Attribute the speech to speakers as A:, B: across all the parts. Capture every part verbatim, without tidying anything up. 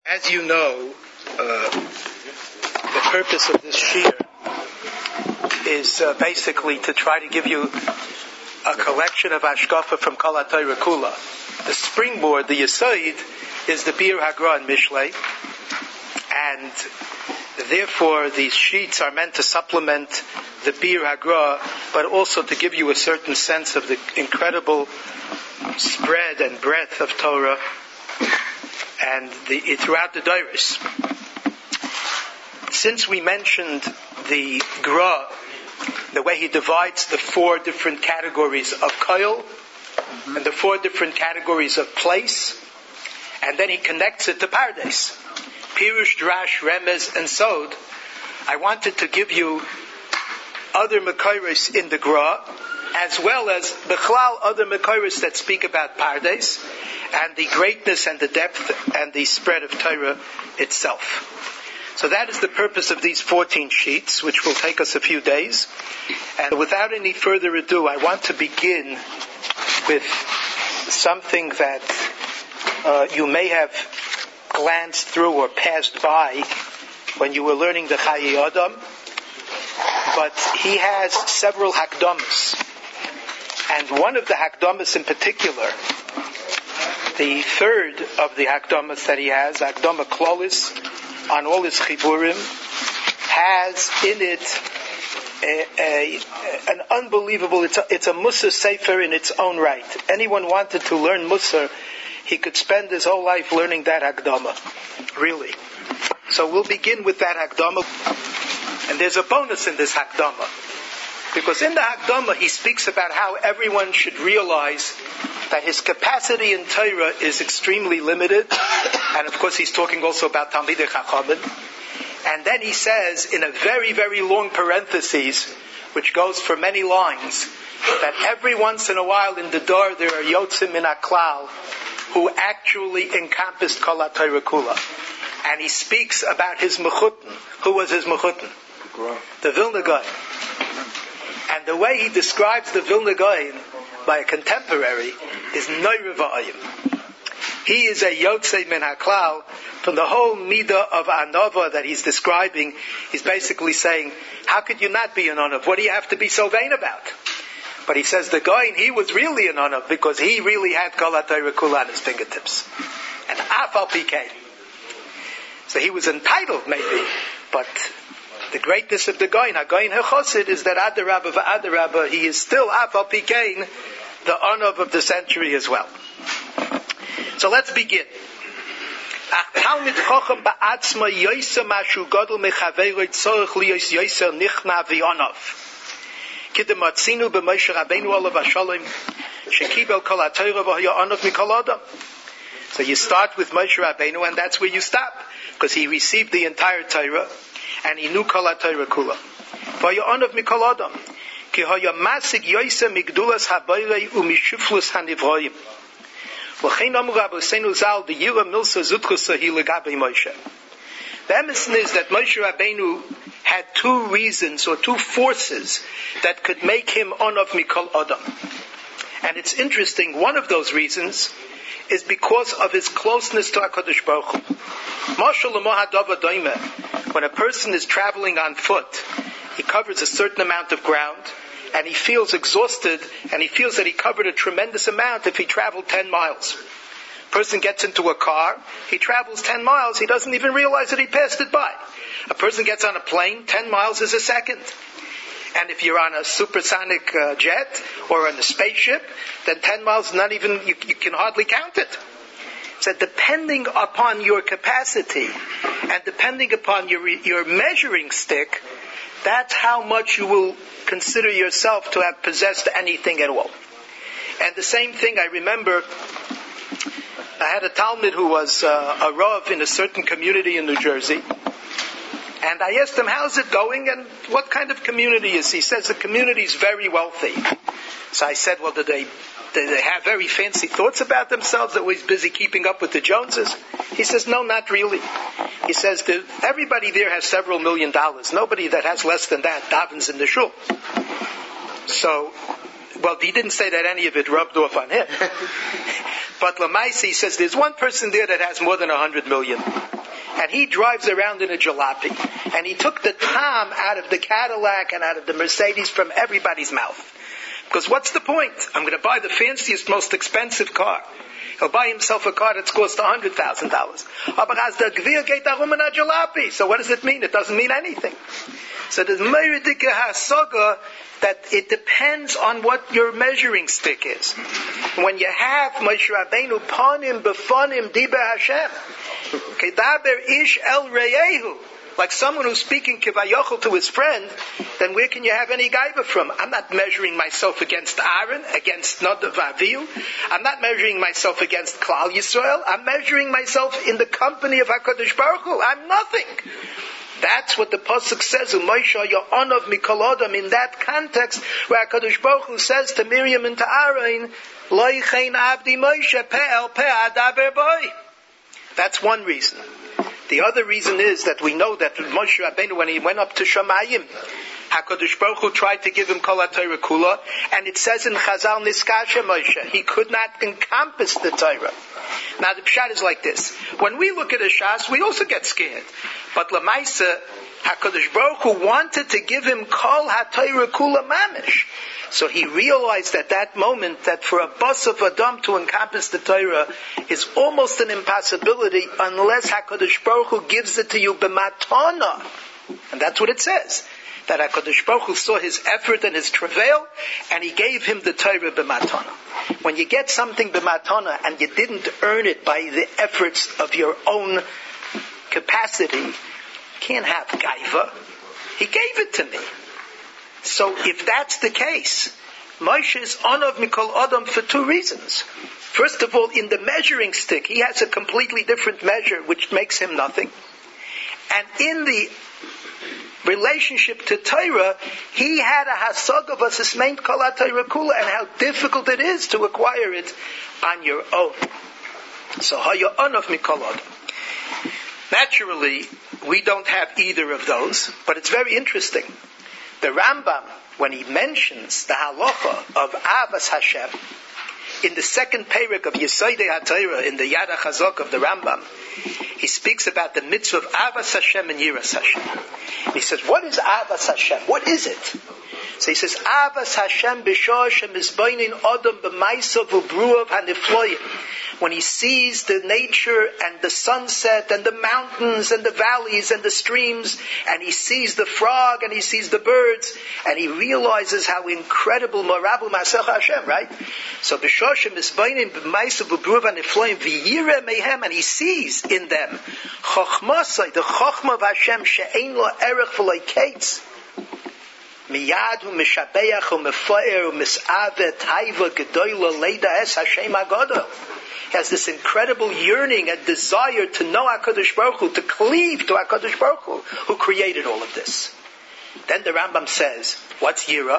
A: As you know, uh, the purpose of this shiur is uh, basically to try to give you a collection of hashkafa from Kol HaTorah Kula. The springboard, the Yesod, is the Bir Hagra and Mishlei, and therefore these sheets are meant to supplement the Bir Hagra, but also to give you a certain sense of the incredible spread and breadth of Torah and the, throughout the Dairis. Since we mentioned the Gra, the way he divides the four different categories of Koil, mm-hmm. and the four different categories of place, and then he connects it to Pardes, Pirush, Drash, Remez, and Sod, I wanted to give you other Mekayros in the Gra, as well as Bechlal, other Mekayros that speak about Pardes, and the greatness and the depth and the spread of Torah itself. So that is the purpose of these fourteen sheets, which will take us a few days. And without any further ado, I want to begin with something that uh, you may have glanced through or passed by when you were learning the Chayei Adam. But he has several Hakdamas. And one of the Hakdamas in particular, the third of the Hakdamas that he has, Hakdama Klolis, on all his Chiburim, has in it a, a, an unbelievable, it's a, it's a Musar Sefer in its own right. Anyone wanted to learn Musar, he could spend his whole life learning that Hakdama. Really. So we'll begin with that Hakdama. And there's a bonus in this Hakdama. Because in the Hakdama, he speaks about how everyone should realize that his capacity in Torah is extremely limited. And of course, he's talking also about Talmidei Chachamim. And then he says, in a very, very long parenthesis, which goes for many lines, that every once in a while in the Dor, there are Yotzim min HaKlal, who actually encompassed Kol HaTorah Kula. And he speaks about his Mechutin. Who was his Mechutin? The Vilna Gaon. And the way he describes the Vilna Gaon by a contemporary is Noira V'ayim. He is a Yotzei min HaKlal. From the whole Midah of Anova that he's describing, he's basically saying, how could you not be an Anov? What do you have to be so vain about? But he says the Gaon, he was really an Anov because he really had Kol HaTorah Kula on his fingertips. And Af Al Pi Kein. So he was entitled maybe, but the greatness of the Gaon, HaGaon HaChosid, is that Adarabba v'Adarabba, he is still Af Al Pi Kein, the Anov of the century as well. So let's begin. Talmid Chacham ba'atzma yoysa mashu gadol mechaveroi tzorich liyos yoysa nichna v'yonav. Kidem atzinu b'Moshe Rabbeinu olav hashalom shekibel kol haTorah v'haya onav mikol adam. So you start with Moshe Rabbeinu, and that's where you stop, because he received the entire Torah, and he knew Kol HaTorah Kula. V'haya onav mikol adam. Ki haya masig yoysa migdulas habayrei umishuflus hanivroyim. The emission is that Moshe Rabbeinu had two reasons or two forces that could make him Onav Mikol Adam. And it's interesting, one of those reasons is because of his closeness to HaKadosh Baruch Hu. When a person is traveling on foot, he covers a certain amount of ground, and he feels exhausted, and he feels that he covered a tremendous amount if he traveled ten miles. Person gets into a car, he travels ten miles, he doesn't even realize that he passed it by. A person gets on a plane, ten miles is a second. And if you're on a supersonic uh, jet, or on a spaceship, then ten miles, not even, you, you can hardly count it. So depending upon your capacity, and depending upon your, your measuring stick, that's how much you will consider yourself to have possessed anything at all. And the same thing, I remember, I had a Talmud who was uh, a Rav in a certain community in New Jersey. And I asked him, how's it going and what kind of community is he? He says the community is very wealthy. So I said, well, do they, do they have very fancy thoughts about themselves? They're always busy keeping up with the Joneses? He says, no, not really. He says, everybody there has several million dollars. Nobody that has less than that davens in the shul. So, well, he didn't say that any of it rubbed off on him. But Lamaisi says there's one person there that has more than a hundred million. and he drives around in a jalopy, and he took the Tom out of the Cadillac and out of the Mercedes from everybody's mouth. Because what's the point? I'm going to buy the fanciest, most expensive car. He'll buy himself a car that's cost one hundred thousand dollars. So what does it mean? It doesn't mean anything. So there's Meridika Hasaga that it depends on what your measuring stick is. When you have Moshe Rabbeinu Panim Befanim Diba Hashem, Kedaber Ish El Reyehu, like someone who's speaking Kivayochel to his friend, then where can you have any gaiva from? I'm not measuring myself against Aaron, against Nadav Avihu. I'm not measuring myself against Klal Yisrael. I'm measuring myself in the company of HaKadosh Baruch Hu. I'm nothing. That's what the Pasuk says, U'Moshe Ya'anav Mikol Adam, in that context, where HaKadosh Baruch Hu says to Miriam and to Aaron, Lo Yichein Avdi Moshe Pe'el Pe'adaber Boi. That's one reason. The other reason is that we know that Moshe Rabbeinu, when he went up to Shamayim, HaKadosh Baruch Hu tried to give him Kol HaTorah Kula, and it says in Chazal, Niskasha Moshe, he could not encompass the Torah. Now the pshat is like this. When we look at a Shas, we also get scared. But Lamaisa, HaKadosh Baruch Hu wanted to give him Kol HaTorah Kula Mamish. So he realized at that moment that for a bus of Adam to encompass the Torah is almost an impossibility unless HaKadosh Baruch Hu gives it to you b'matana. And that's what it says. That HaKadosh Baruch Hu saw his effort and his travail, and he gave him the Torah b'matana. When you get something b'matana and you didn't earn it by the efforts of your own capacity, you can't have gaiva. He gave it to me. So if that's the case, Moshe is Anav Mikol Adam for two reasons. First of all, in the measuring stick, he has a completely different measure, which makes him nothing. And in the relationship to Torah, he had a hasag of a sismeint Kol HaTorah Kula, and how difficult it is to acquire it on your own. So, Haya Anav Mikol Adam. Naturally, we don't have either of those, but it's very interesting. The Rambam, when he mentions the halacha of Avas Hashem, in the second parak of Yesodei HaTorah, in the Yad HaChazak of the Rambam, he speaks about the mitzvah of Avas Hashem and Yiras Hashem. He says, what is Avas Hashem? What is it? So he says, Avas Hashem b'shah shemizbainin adam b'maisav u'bruav hanifloyim. When he sees the nature and the sunset and the mountains and the valleys and the streams, and he sees the frog and he sees the birds, and he realizes how incredible Marabu Masech Hashem, right? So b'shah shemizbainin b'maisav u'bruav hanifloyim v'yireh mehem, and he sees in them chochmasai, the chochma of Hashem she'ein lo erech v'lo kates. Miyad hu mishabeach hu mefaer hu misavet haiva gedoyla leida es Hashem Agadol. He has this incredible yearning and desire to know HaKadosh Baruch Hu, to cleave to HaKadosh Baruch Hu, who created all of this. Then the Rambam says, what's Yira?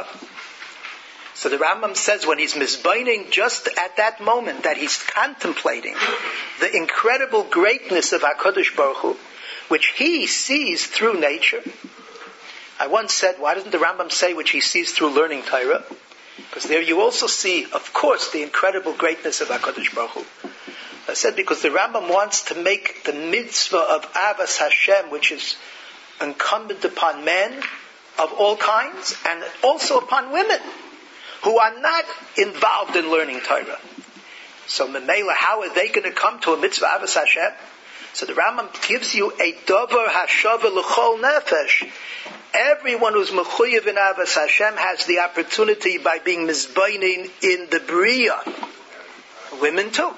A: So the Rambam says when he's mizbaining, just at that moment that he's contemplating the incredible greatness of HaKadosh Baruch Hu, which he sees through nature. I once said, why doesn't the Rambam say which he sees through learning Torah? Because there you also see, of course, the incredible greatness of HaKadosh Baruch Hu. I said because the Rambam wants to make the mitzvah of Avas Hashem, which is incumbent upon men of all kinds, and also upon women, who are not involved in learning Torah. So, Memela, how are they going to come to a mitzvah Avas Hashem? So the Rambam gives you a davar hashava l'chol nefesh. Everyone who's mechuyev in Avas Hashem has the opportunity by being mizbainin in the Bria. Women too.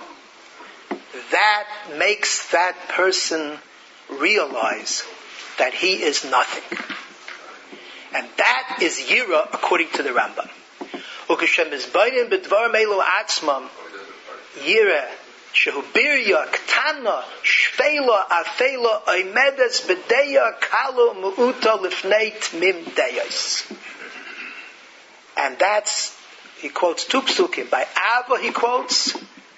A: That makes that person realize that he is nothing. And that is Yira according to the Rambam. Ukashem mizbainin b'dvar meilu atzmam. Yira. Shehubirya, Ktana, Shfela, Afela, Oimedes, Bedeya, Kalo, Mu'uta, Lifnei, Tmim, Deyos. And that's, he quotes two psukim. By Ava he quotes,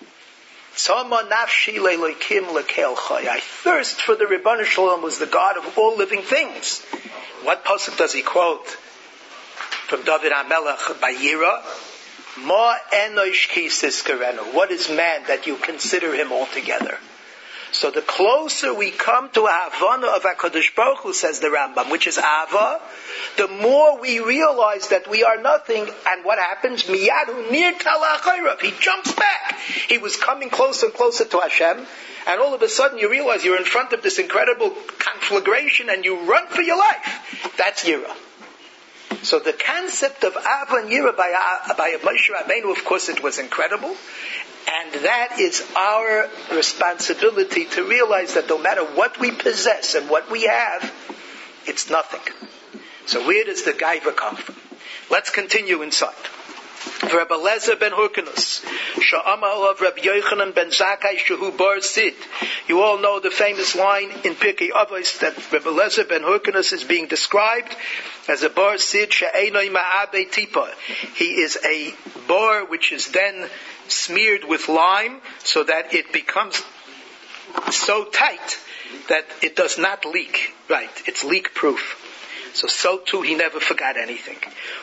A: Tzoma nafshi le'loikim le'kel choy. I thirst for the Ribbon Shalom, who's the God of all living things. What pasuk does he quote? From David HaMelech, by Yira. Ma enosh kisiskarenu. What is man that you consider him altogether? So the closer we come to a Havana of HaKadosh Baruch Hu, says the Rambam, which is Ava, the more we realize that we are nothing, and what happens? Miyadu nir talachayrav. He jumps back. He was coming closer and closer to Hashem, and all of a sudden you realize you're in front of this incredible conflagration, and you run for your life. That's Yira. So the concept of Ava and Yira by, by Moshe Rabbeinu, of course, it was incredible. And that is our responsibility to realize that no matter what we possess and what we have, it's nothing. So where does the gaiva come from? Let's continue inside. Rabbi Lezer ben Hurkanus, Sha'ama of Rabbi Yochanan ben Zakkai Shehu Bar Sid. You all know the famous line in Pirkei Avos that Rabbi Lezer ben Hurkanus is being described as a Bar Sid She'enoi Ma'abe Tipa. He is a bar which is then smeared with lime so that it becomes so tight that it does not leak. Right, it's leak proof. So, so too, he never forgot anything.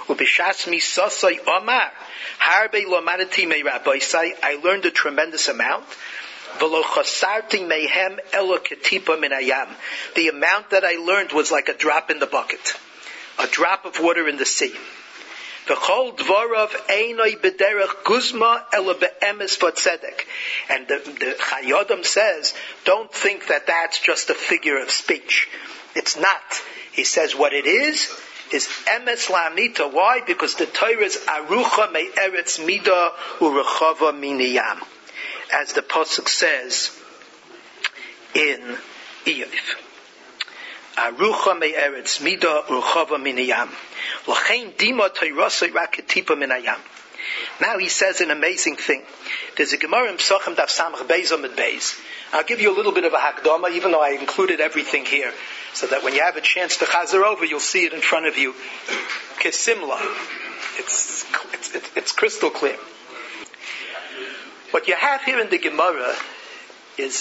A: I learned a tremendous amount. The amount that I learned was like a drop in the bucket. A drop of water in the sea. And the, the Chayodam says, don't think that that's just a figure of speech. It's not. He says what it is, is emes la'amita. Why? Because the Torah is arucha me'eretz mida urechava miniyam. As the Pasuk says in Iyov. Arucha me'eretz mida urechava miniyam. L'chein dima Torah rak ketipa minayam. Now he says an amazing thing. There's a Gemara in Psachim Daf Samach Beis Amud Beis. I'll give you a little bit of a hakdama, even though I included everything here, so that when you have a chance to chazer over, you'll see it in front of you. Kesimla. It's, it's, it's, it's crystal clear. What you have here in the Gemara is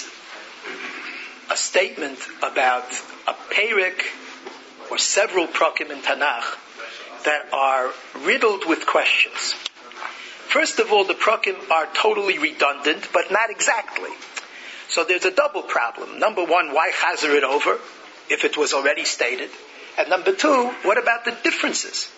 A: a statement about a perek or several prakim in Tanakh that are riddled with questions. First of all, the prakim are totally redundant, but not exactly. So there's a double problem. Number one, why chazer it over if it was already stated? And number two, what about the differences?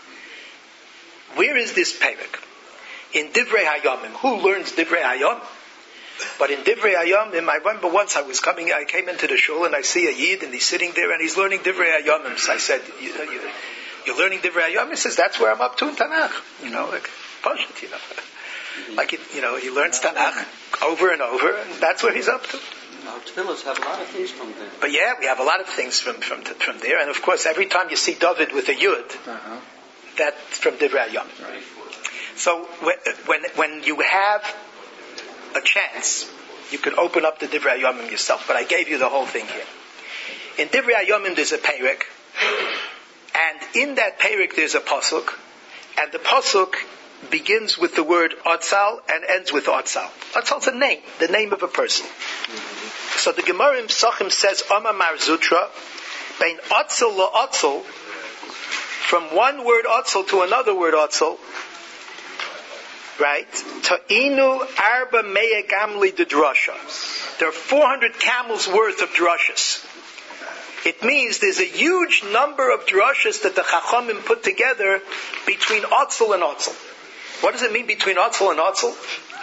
A: Where is this perek? In Divrei Hayamim. Who learns Divrei Hayamim? But in Divrei Hayamim, I remember once I was coming, I came into the shul and I see a Yid and he's sitting there and he's learning Divrei Hayamim. So I said, you, you, you're learning Divrei Hayamim? He says, that's where I'm up to in Tanakh. You know, like, Pashut, you know. Like, it, you know, he learns Tanakh over and over, and that's where he's up to.
B: Our tefillahs have a lot of things from there.
A: But yeah, we have a lot of things from from from there, and of course, every time you see David with a Yud, uh-huh. that's from Divrei Hayamim. Right. So when when you have a chance, you can open up the Divrei Hayamim yourself. But I gave you the whole thing here. In Divrei Hayamim, there's a perek, and in that perek, there's a pasuk, and the pasuk begins with the word Otzal and ends with Otzal. Otzal's a name, the name of a person. Mm-hmm. So the Gemara in Psachim says, Oma Mar Zutra, Bein Otzal la Otzal, from one word Otzal to another word Otzal, right? Ta'inu Arba Mea Gamli de Drasha. There are four hundred camels worth of drashas. It means there's a huge number of drashas that the Chachamim put together between Otzal and Otzal. What does it mean between Otzal and Otzal?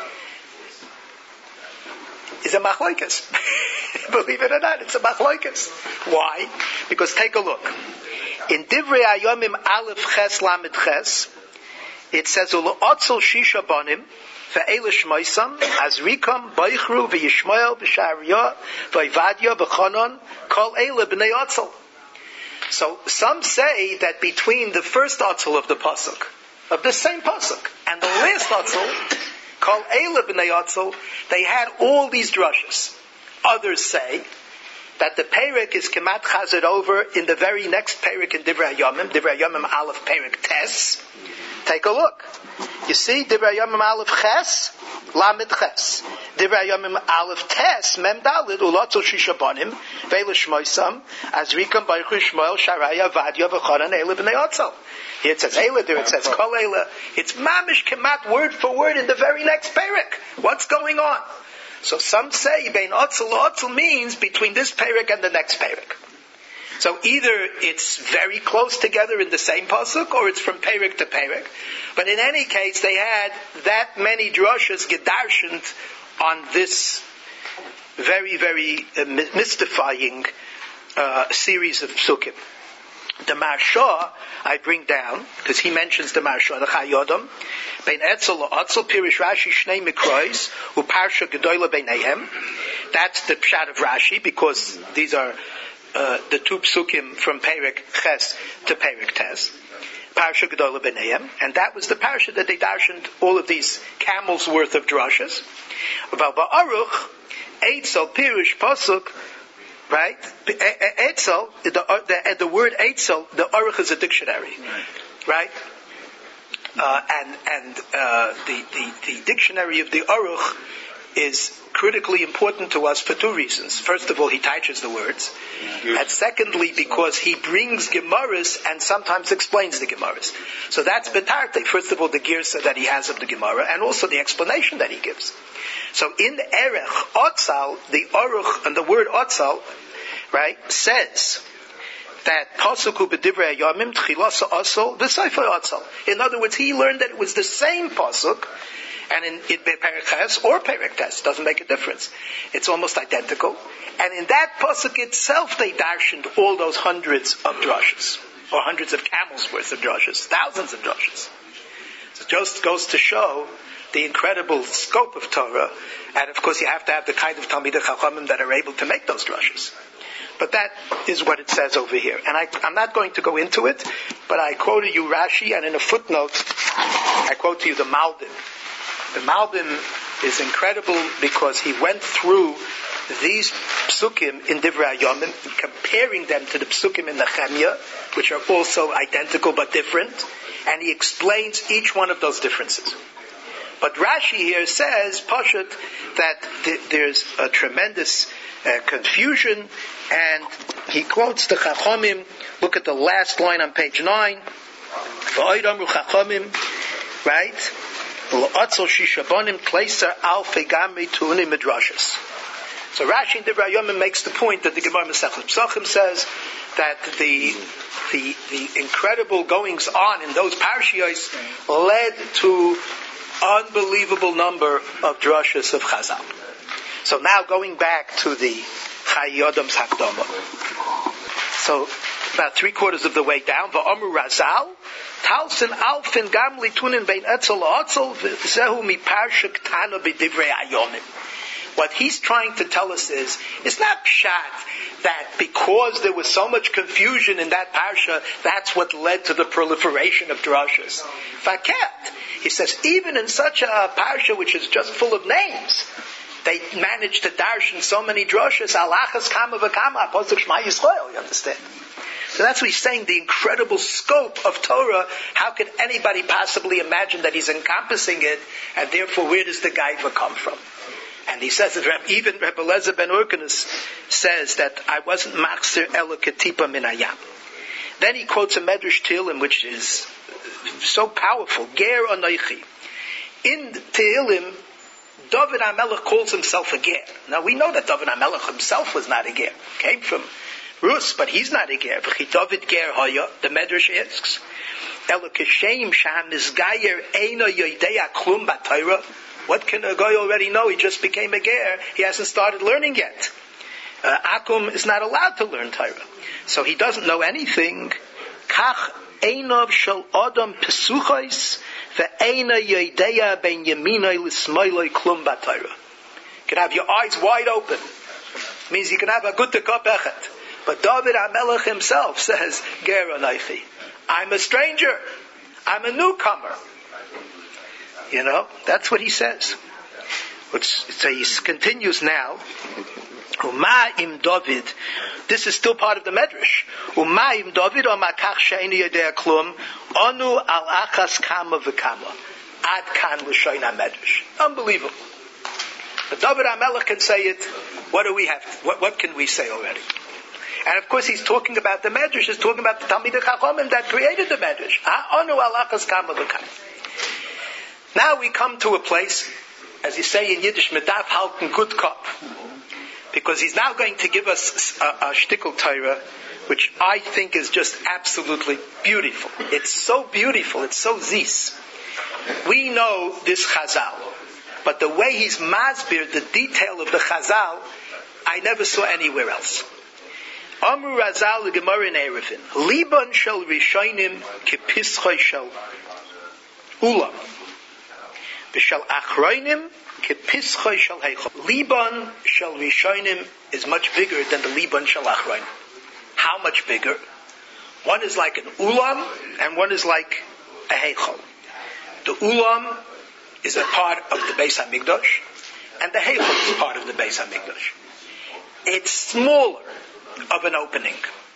A: It's a machlokes. Believe it or not, it's a machlokes. Why? Because take a look. In Divrei Hayamim Aleph Ches Lamed Ches, it says, Ulu Otzal Shisha Banim, Ve'ele Shmoisam, Azrikam, Beichru, Ve'yishmael, Ve'shariyah, Ve'ivadya, Ve'chonon, Kol Eile B'nei Otzal. So some say that between the first Otzal of the Pasuk, of the same pasuk, and the last Otzal, called Eila B'nei Otzal, they had all these drushes. Others say that the perek is kemat chazed over in the very next perek in Divrei Hayamim, Divrei Hayamim Aleph perek Tes. Take a look. You see, Divrei Hayamim Aleph Ches, Lamed Ches. Divrei Hayamim Aleph Tes, Mem Dalid, Ulotzol Shisha Banim, Ve'ele Shmoisam, Azrikam, Beichu, Shmoel, Sharaya, Vadya, V'chonan, Eila B'nei Otzal. Here it says Eila, there it says Kol Eila. It's mamish kemat word for word in the very next perek. What's going on? So some say bein otzel otzel means between this perek and the next perek. So either it's very close together in the same pasuk, or it's from perek to perek. But in any case, they had that many drushes gedarshened on this very, very uh, mystifying uh, series of psukim. The Marsha I bring down, because he mentions the Marsha, the Chayodam, Bein Etzel Otzel Pirish Rashi Shnei Mikrois, U Parsha Gedoyla Beinayhem. That's the pshat of Rashi, because these are uh, the two psukim from Perek Ches to Perek Tes. Parsha Gedoyla Beinayhem, and that was the parsha that they darshened all of these camels worth of drushes. About Ba'aruch, Eitzel Pirish Pasuk. Right? Eitzel, the, the, the word Eitzel, the Aruch is a dictionary. Right? Uh, and and uh, the, the, the dictionary of the Aruch is critically important to us for two reasons. First of all, he teaches the words. And secondly, because he brings Gemaras and sometimes explains the Gemaras. So that's Betarte. First of all, the Girsa that he has of the Gemara, and also the explanation that he gives. So in the Erech, Otzal, the Aruch, and the word Otzal, right, says that Pasuku b'divrei Yamim tchilasa Otzal v'sayfa Otzal. In other words, he learned that it was the same pasuk, and in it Perek Ches or Perek Tes, doesn't make a difference. It's almost identical. And in that pasuk itself, they darshened all those hundreds of drushes, or hundreds of camels worth of drushes, thousands of drushes. So it just goes to show the incredible scope of Torah, and of course you have to have the kind of Talmidei Chachamim that are able to make those drushes. But that is what it says over here. And I, I'm not going to go into it, but I quoted you Rashi, and in a footnote, I quote to you the Malbim. The Malbim is incredible because he went through these psukim in Divrei Yomim, comparing them to the psukim in Nehemiah, which are also identical but different, and he explains each one of those differences. But Rashi here says, Pashut, that th- there's a tremendous uh, confusion, and he quotes the Chachamim. Look at the last line on page nine. V'oid amru Chachamim, right? L'atzol shishabonim kleiser alfei gamri tu'unim midrashas. So Rashi in Divrei Yomim makes the point that the Gemara Masechet Pesachim says that the the the incredible goings on in those parashiyos led to unbelievable number of drushes of Chazal. So now going back to the Chayodam's Hakdama. So about three quarters of the way down, Va'amru Razal, Talsin Alfin Gamli Tunin Bein Etzel Otzel Zehu Mi Parsha Ktana B'Divrei Hayomim. What he's trying to tell us is, it's not pshat that because there was so much confusion in that parsha, that's what led to the proliferation of drushes. Faket, he says, even in such a parsha which is just full of names, they managed to darshan so many drushes, alachas kama v'kama, posuk Shema Yisrael, you understand? So that's what he's saying, the incredible scope of Torah. How could anybody possibly imagine that he's encompassing it, and therefore where does the gaiva come from? And he says that even Rebbe Eliezer ben Urkenes says that I wasn't machzir ela ketipa min hayam. Then he quotes a Medrash Tehillim which is so powerful. Ger anoichi. In Tehillim, David HaMelech calls himself a ger. Now we know that David HaMelech himself was not a ger. Came from Rus, but he's not a ger. V'chi David ger haya, the Medrash asks. Ela kishem sham izgayer eino yoidea klum b'Torah. What can a guy already know? He just became a ger. He hasn't started learning yet. Uh, Akum is not allowed to learn Torah. So he doesn't know anything. Kach einav shel adam pesuchos ve'eina yodeya ben yaminoi l'smoiloi klum b'Torah. You can have your eyes wide open. It means you can have a good tekapechet. But David HaMelech himself says, ger anaychi. I'm a stranger. I'm a newcomer. You know, that's what he says. Which, so he continues now. Uma im David. This is still part of the Medrash. Uma im David o makach she'eni yodea klum anu al achas kama v'kama ad kan l'shoin ha-Medrash. Unbelievable. But David HaMelech can say it. What do we have? What, what can we say already? And of course, he's talking about the Medrash. He's talking about the Talmidei Chachamim that created the Medrash. Anu al achas kama v'kama. Now we come to a place as you say in Yiddish, medaf halten good cup. Because he's now going to give us a, a shtickle Torah, which I think is just absolutely beautiful. It's so beautiful, it's so zis. We know this Chazal, but the way he's masbir, the detail of the Chazal, I never saw anywhere else. Amru Razal Gemara in Erevin, Liban shel Rishonim kepischoi shel Ulam, v'shel Achroinim kepischoi shel Heichal. Liban shel Rishonim is much bigger than the Liban shel Achroinim. How much bigger? One is like an Ulam, and one is like a Heichal. The Ulam is a part of the Beis HaMikdash, and the Heichal is part of the Beis HaMikdash. It's smaller of an opening.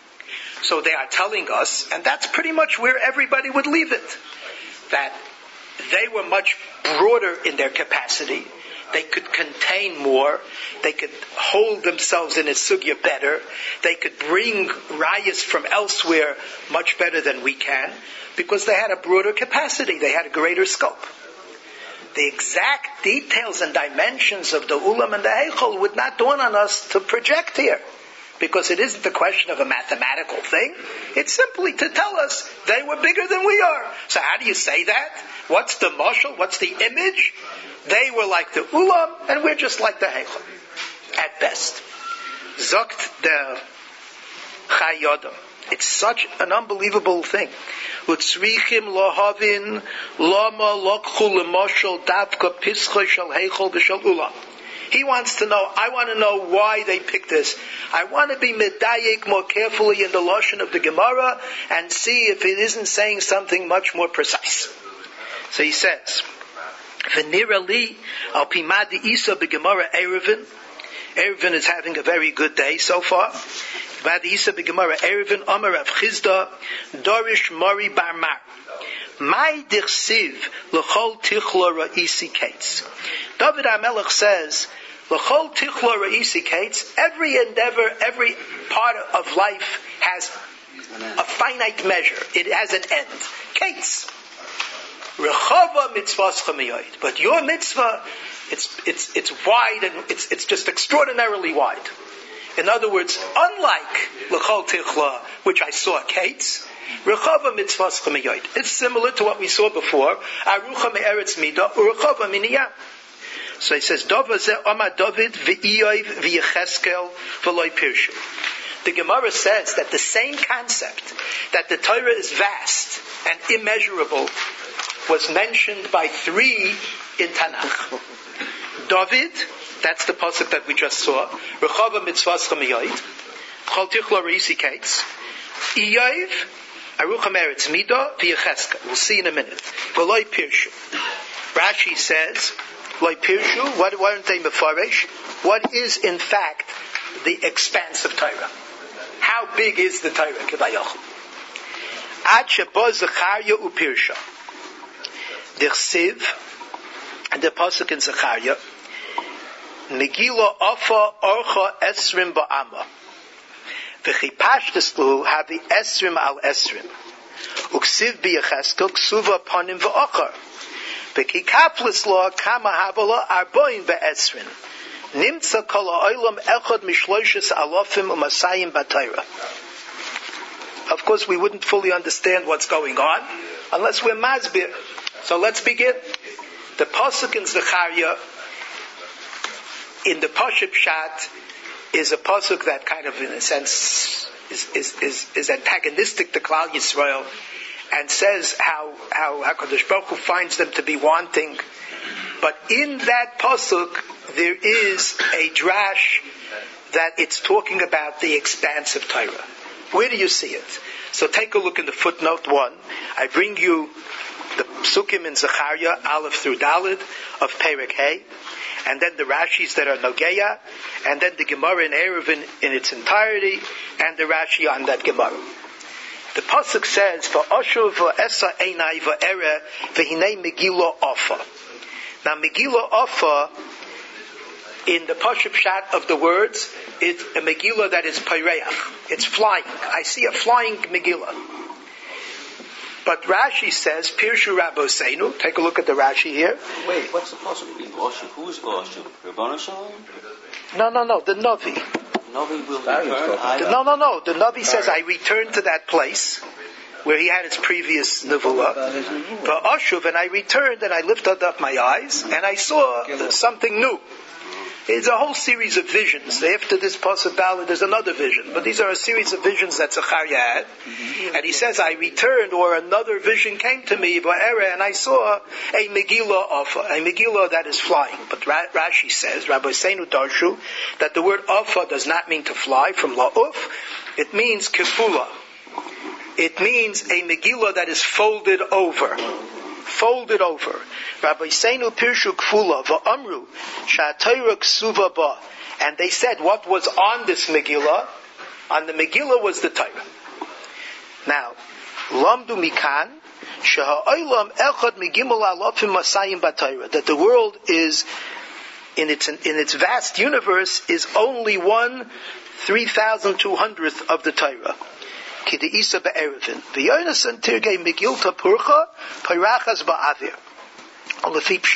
A: So they are telling us, and that's pretty much where everybody would leave it, that they were much broader in their capacity. They could contain more. They could hold themselves in a sugya better. They could bring rayas from elsewhere much better than we can, because they had a broader capacity. They had a greater scope. The exact details and dimensions of the Ulam and the Heichal would not dawn on us to project here, because it isn't the question of a mathematical thing. It's simply to tell us they were bigger than we are. So how do you say that? What's the mashal? What's the image? They were like the Ulam, and we're just like the Heichal, at best. Zokt the Chai Yodam. It's such an unbelievable thing. Utzrichim lohavin lama lokchu lemashal davka pischa shel Heichal v'shel Ulam. He wants to know, I want to know why they picked this. I want to be medayik more carefully in the lashon of the Gemara and see if it isn't saying something much more precise. So he says, V'nira li al pimadi isa b'Gemara Erevin. Erevin is having a very good day so far. Pimadi isa b'Gemara Erevin Amar Rav Chizda Dorish Mori Bar Mar. Mai dichsiv l'chol tichlo ra'isi kates. David HaMelech says, l'chol tichlo ra'isi kates, every endeavor, every part of life has a finite measure. It has an end. Kates. Rechava mitzvahs chamiyot. But your mitzvah, it's, it's, it's wide and it's, it's just extraordinarily wide. In other words, unlike l'chol tichlo, which I saw kates, Rechava mitzvahs chamiyot. It's similar to what we saw before. Arucha me'eretz midah, urechava miniyah. So he says, Dova ze Amar David v'Iyov v'Yecheskel v'loi pirshu. The Gemara says that the same concept, that the Torah is vast and immeasurable, was mentioned by three in Tanakh. David, that's the pasuk that we just saw. Rechava mitzvahs chamiyot. Chol tichlo reisi kates. Iyov, Arucha me'eretz midah v'Yecheskel. We'll see in a minute. V'loi pirshu. Rashi says, Loi pirshu, what weren't they mefarish? What is in fact the expanse of Torah? How big is the Torah? Kebayachim. Ad sheba Zechariah upirsha. Dichsiv, and the pasuk in Zechariah, Megillah Afa Orcha Esrim Ba'ama. V'chipashtes lu havi Esrim al Esrim. Uksiv b'Yecheskel ksuva panim v'ochar. V'kikaplis lo kama havala arboin be'esrin. Nimtza kol ha'olam echad mishloishes alofim u'masayim b'Torah. Of course, we wouldn't fully understand what's going on unless we're masbir. So let's begin. The pasuk in Zechariah, in the Pashup Shat, is a pasuk that kind of, in a sense, is is is, is antagonistic to Klal Yisrael, and says how how HaKadosh Baruch Hu finds them to be wanting. But in that pasuk, there is a drash that it's talking about the expanse of Torah. Where do you see it? So take a look in the footnote one. I bring you the psukim in Zechariah, Aleph through Daled of Perek Hay, and then the Rashis that are Nogeya, and then the Gemara in Erevin in its entirety, and the Rashi on that Gemara. The pasuk says, "Va'ashuv va'esa einai va'ere v'hinei Megillah Afa." Now, Megillah Afa, in the Pashup Shat of the words, is a Megillah that is Peireach. It's flying. I see a flying Megillah. But Rashi says, Pirshu Rabboseinu, take a look at the Rashi here.
B: Wait, what's the possibility? Oshu, who's Oshu? Rabbanu Shalom?
A: No, no, no, the Navi.
B: Navi will return.
A: The, no, no, no, the Navi says, I returned to that place where he had his previous Nevuah. But Oshuv, and I returned and I lifted up my eyes and I saw something new. It's a whole series of visions. After this Pasuk Ballad, there's another vision. But these are a series of visions that Zechariah had. And he says, I returned, or another vision came to me, and I saw a Megillah Afa, a Megillah that is flying. But Rashi says, Rabbi Seinu Darshu, that the word Afa does not mean to fly from La'uf. It means Kefula. It means a Megillah that is folded over. Folded over. Rabbi Seinu Pirshu Kfula va'amru sha'atayra ksuva ba. And they said what was on this Megillah? On the Megillah was the Torah. Now, lamdu mikan sheha'olam echad migimel alofim masayim b'Torah. That the world is in its in its vast universe is only one three thousand two hundredth of the Torah. Kideisa be'erevin. V'yonasan tirgei Megilta purcha payrachas ba'avir. It was a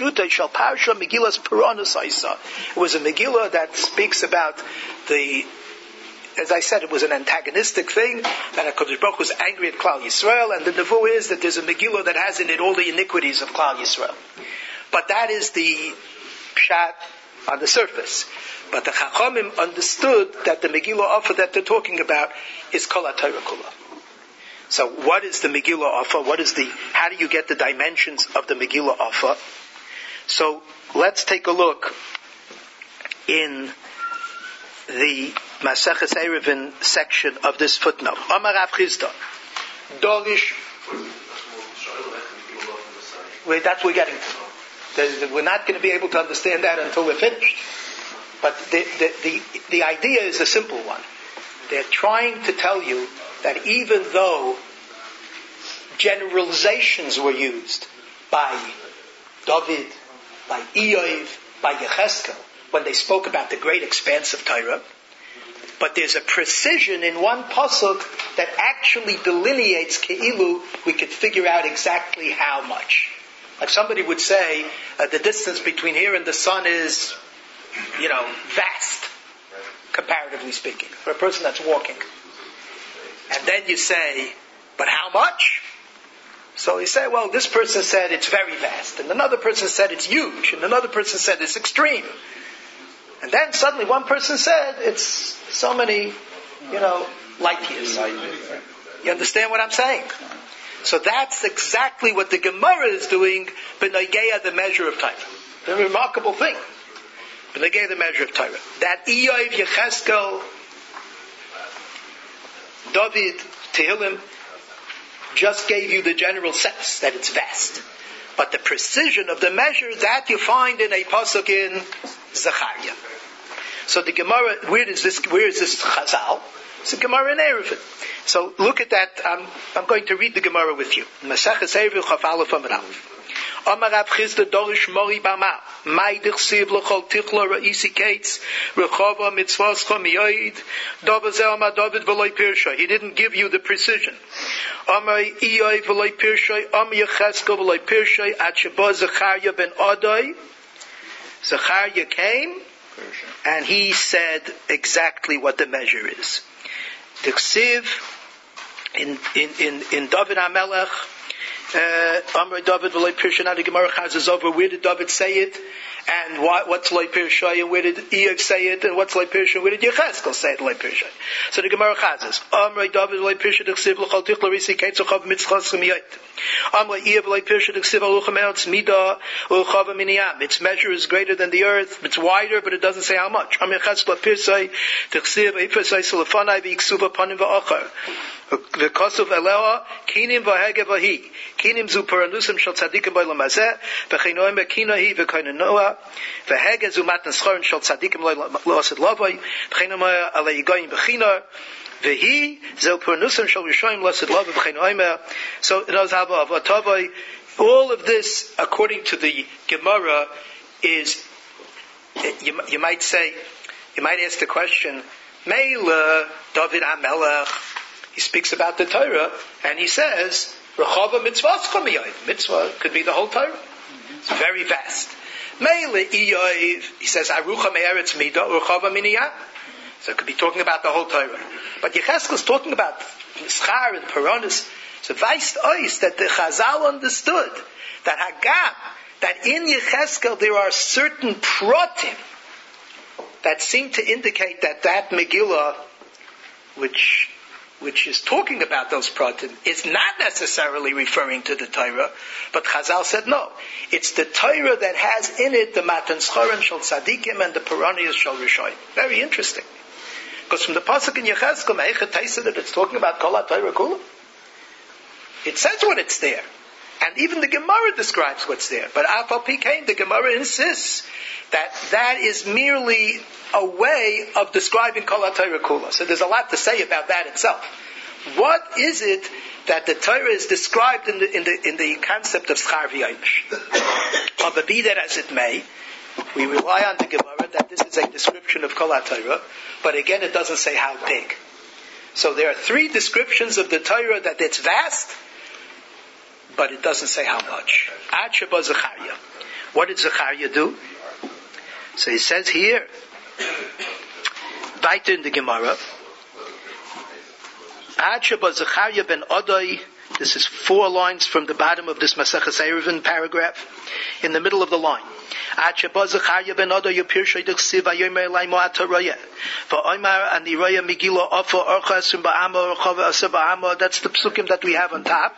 A: Megillah that speaks about the, as I said, it was an antagonistic thing, that HaKadosh Baruch Hu was angry at Klal Yisrael, and the Nevuah is that there's a Megillah that has in it all the iniquities of Klal Yisrael. But that is the pshat on the surface. But the Chachamim understood that the Megillah Afa that they're talking about is Kol HaTorah Kula. So what is the Megillah Afa? What is the, how do you get the dimensions of the Megillah Afa? So let's take a look in the Maseches Eruvin section of this footnote. Amar Rav Chisda, Dorish. Wait, that's what we're getting to. We're not going to be able to understand that until we're finished. But the, the, the, the idea is a simple one. They're trying to tell you that even though generalizations were used by David, by Eoiv, by Yecheskel, when they spoke about the great expanse of Torah, but there's a precision in one pasuk that actually delineates Ke'ilu, we could figure out exactly how much. Like somebody would say, uh, the distance between here and the sun is, you know, vast, comparatively speaking, for a person that's walking. And then you say, but how much? So you say, well, this person said it's very vast, and another person said it's huge, and another person said it's extreme. And then suddenly one person said it's so many, you know, light years. You understand what I'm saying? So that's exactly what the Gemara is doing, b'nogea, the measure of time. It's a remarkable thing. B'nogea, the measure of Torah. That Eoiv, Yecheskel, David, Tehillim, just gave you the general sense that it's vast. But the precision of the measure, that you find in a pasuk in Zechariah. So the Gemara, where is this, where is this Chazal? It's a Gemara in Eruvin. So look at that, um, I'm going to read the Gemara with you. Maseches Eruvin Chaf Aleph Amud Aleph. Amar Rav Chisda Dorish Mori Bama Maidich Siv L'chol Tichla Ra'isi Kates Rechava Mitzvascha Miyoid David Zeh Amar David V'loi Pirshay. He didn't give you the precision. Amar Iyoi V'loi Pirshay Amar Yecheskel V'loi Pirshay At Sheba Zechariah ben Adai. Zechariah came and he said exactly what the measure is. The Ksiv in in in in David HaMelech. Amar David v'loi Pirshay. Now the Gemara Chazes over. Where did David say it? And what, what's Loi Pirshay? And where did Eov say it? And what's Loi Pirshay? Where did Yecheskel say it? Loi Pirshay. So the Gemara Chazes. Amar David v'loi Pirshay. D'chsiv l'chol tichla risi keitzochav mitzchas chumiyot. Amar Eov v'loi Pirshay. D'chsiv aluchem eretz mida u'chava miniyam. Its measure is greater than the earth. It's wider, but it doesn't say how much. Amar Yecheskel Pirshay. D'chsiv eifasay selefanai v'iksuva panim v'achar. The Kosov Eleha, Kinim Vahege Vahi, Kinim Zu Paranusim Shal Tzadikim By Lamazeh, Vechinoim Bekinahi Vekainoa, Vahege Zu Matan Schorin Shal Tzadikim Loasid Lavai, Vechinoim Alayigoyim Bechina, Vehi, Zel Paranusim Shal Rishoim Loasid Lavai, Vechinoim. So it knows Hava Avatavai. All of this, according to the Gemara, is, you, you might say, you might ask the question, Meila, David HaMelech, he speaks about the Torah, and he says Rechava mitzvahs chamiyoiv. Mitzvah could be the whole Torah. It's very vast. Meile iyoiv, he says, Arucha me'eretz midah, Rechava miniyah. So it could be talking about the whole Torah. But Yecheskel is talking about Schar and Peronis. So weist ois that the Chazal understood that Hagam, that in Yecheskel there are certain protim that seem to indicate that that Megillah, which which is talking about those protim, is not necessarily referring to the Torah, but Chazal said no. It's the Torah that has in it the Matan Schorim Shal Tzadikim and the Peronius Shal Rishoyim. Very interesting. Because from the pasuk in Yecheskel, Me'echet Taisa, that it's talking about Kol HaTorah Kula. It says what it's there. And even the Gemara describes what's there. But Afal Pikein, the Gemara insists that that is merely a way of describing Kol HaTorah Kula. So there's a lot to say about that itself. What is it that the Torah is described in the in the in the concept of Schar V'Yomish? But be that as it may, we rely on the Gemara that this is a description of Kol HaTorah, but again it doesn't say how big. So there are three descriptions of the Torah that it's vast, but it doesn't say how much. Ad Sheba Zechariah. What did Zechariah do? So he says here, weiter in the Gemara, Ad Sheba Zechariah ben Odoi. This is four lines from the bottom of this Maseches Eruvin paragraph, in the middle of the line. Ad Sheba Zechariah ben Odoi Yopir Shoydech Siv Ayomer Elai Mo'at HaRoyeh V'Oymar Ani Royeh Megillah Ofa Orcha Esrim Ba'ama Orchava Asa Ba'ama. That's the psukim that we have on top.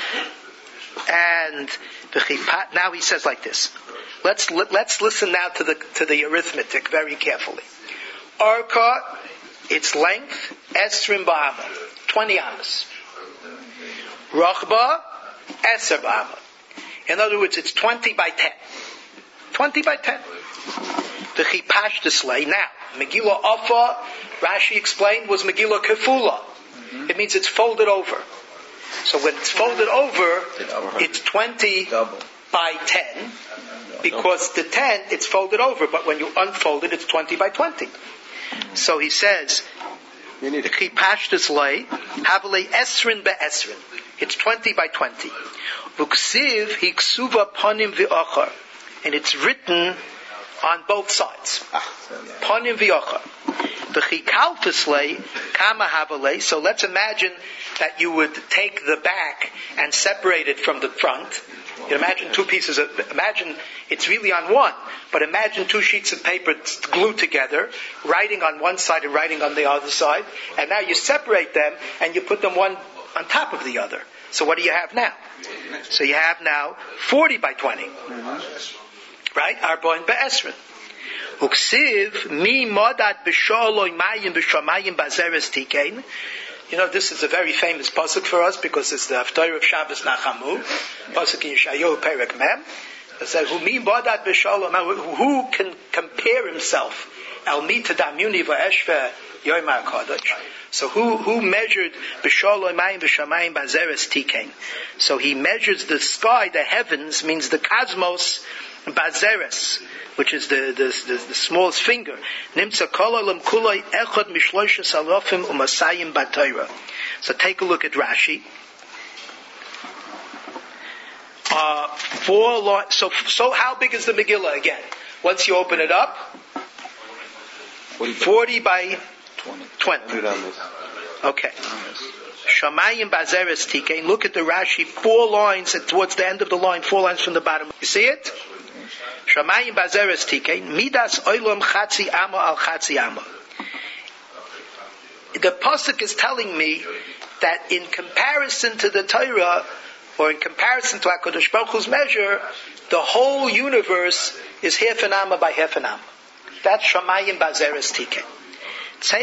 A: And now he says like this. Let's let's listen now to the to the arithmetic very carefully. Orcha, its length, Esrim Ba'ama, twenty amas. Rachba, Eser Ba'ama. In other words, it's twenty by ten. twenty by ten. The Chipash Dislay. Now, Megillah Afa, Rashi explained, was Megillah Kefula. Mm-hmm. It means it's folded over. So when it's folded over, it's twenty Double. by ten. Because the ten, it's folded over. But when you unfold it, it's twenty by twenty. Mm-hmm. So he says, the Chipash Dislay, Havale Esrin Be'esrin. It's twenty by twenty. Vuksiv hiksuva panim v'achar. And it's written on both sides. Panim v'achar. V'chikalfislei kama havale. So let's imagine that you would take the back and separate it from the front. You imagine two pieces of, imagine it's really on one, but imagine two sheets of paper glued together, writing on one side and writing on the other side, and now you separate them and you put them one on top of the other. So what do you have now? So you have now forty by twenty. Mm-hmm. Right? Arboin be'esrin. Uksiv mi modat b'sholoi mayim b'shamayim bazeres tikein. You know, this is a very famous pasuk for us because it's the Haftarah of Shabbos Nachamu. Pasuk in Yeshayahu Perek Mem. It says, "Who mi modat b'sholoi, who can compare himself? El mita damuni v'eshve yoymar kodesh." So who who measured b'sholoi mayim b'shamayim bazeres tikein? So he measures the sky, the heavens, means the cosmos, bazeres, which is the the, the, the smallest finger. Nimtza kol olam kuloi echad mishloisha salofim umasayim b'Torah. So take a look at Rashi. Uh, four lo- so so how big is the Megillah again? Once you open it up, forty by twenty. Okay. Shamayim bazeres tikein. Look at the Rashi. Four lines towards the end of the line. Four lines from the bottom. You see it? Shamayim bazeres tikein. Midas oilam chatzi ama al chatzi ama. The pasuk is telling me that in comparison to the Torah, or in comparison to HaKadosh Baruch Hu's measure, the whole universe is half an amma by half an amma. That's Shamayim bazeres tikein. Now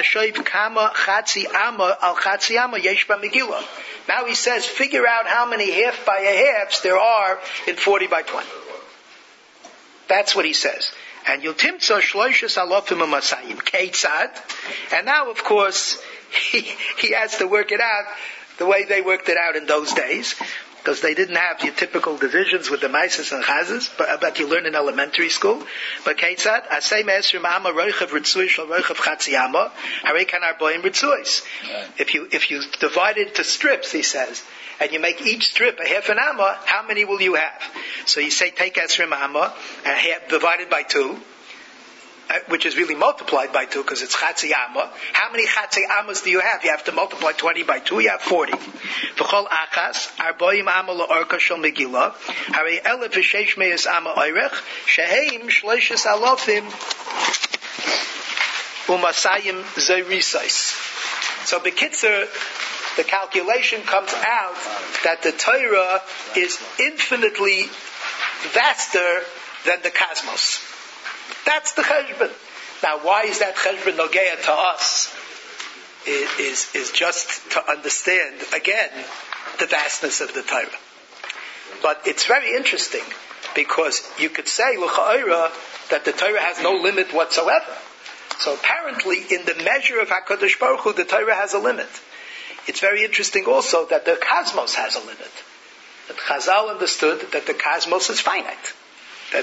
A: he says, figure out how many half by a halves there are in forty by twenty. That's what he says. And Yultimtza shloishes alofim umasayim keitzad. And now, of course, he, he has to work it out the way they worked it out in those days. because they didn't have your typical divisions with the Mises and Chazes, but, but you learn in elementary school. But Ketzad, Asay Me'esrim Amma Roichav Ritzuy Shal Roichav Chatzi Amma, Harei Kan Arboim Ritzuys. If you, if you divide it into strips, he says, and you make each strip a half an amma, how many will you have? So you say, take Esrim Amma, and half, divided by two, which is really multiplied by two because it's Chatzi Amma. How many Chatzi Ammas do you have? You have to multiply twenty by two, you have forty. V'chol achas, arboim amma la'orka shel Megillah, harei elef v'sheish me'es amma oirech, sheheim shleishes alofim umasayim zerisais. So Bekitzer, the calculation comes out that the Torah is infinitely vaster than the cosmos. That's the cheshbon. Now, why is that cheshbon nogeya to us? Is, is is just to understand again the vastness of the Torah. But it's very interesting because you could say l'cha'ira that the Torah has no limit whatsoever. So apparently, in the measure of Hakadosh Baruch Hu, the Torah has a limit. It's very interesting also that the cosmos has a limit. That Chazal understood that the cosmos is finite. That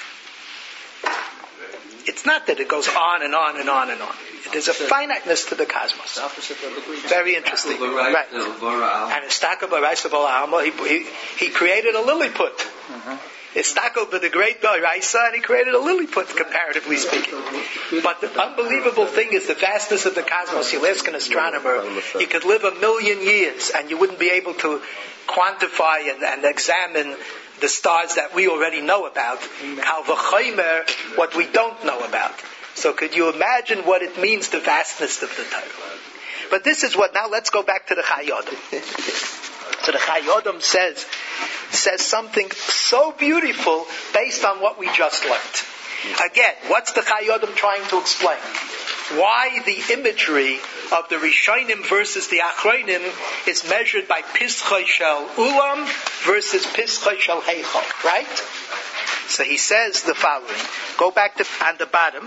A: it's not that it goes on and on and on and on. There's a finiteness to the cosmos. Very interesting. Right. And Istaka Baraisa Bala he he created a Lilliput. Istaka by the great Baraisa, and he created a Lilliput, comparatively speaking. But the unbelievable thing is the vastness of the cosmos. You'll ask an astronomer, you could live a million years and you wouldn't be able to quantify and, and examine the stars that we already know about, Kal v'chomer, what we don't know about. So could you imagine what it means, the vastness of the Torah? But this is what, now let's go back to the Chai Yodam. So the Chai Yodam says, says something so beautiful based on what we just learned. Again, what's the Chai Yodam trying to explain? Why the imagery of the Rishonim versus the Achronim is measured by Pischai Shel Ulam versus Pischai Shel Heichal, right? So he says the following. Go back to on the bottom,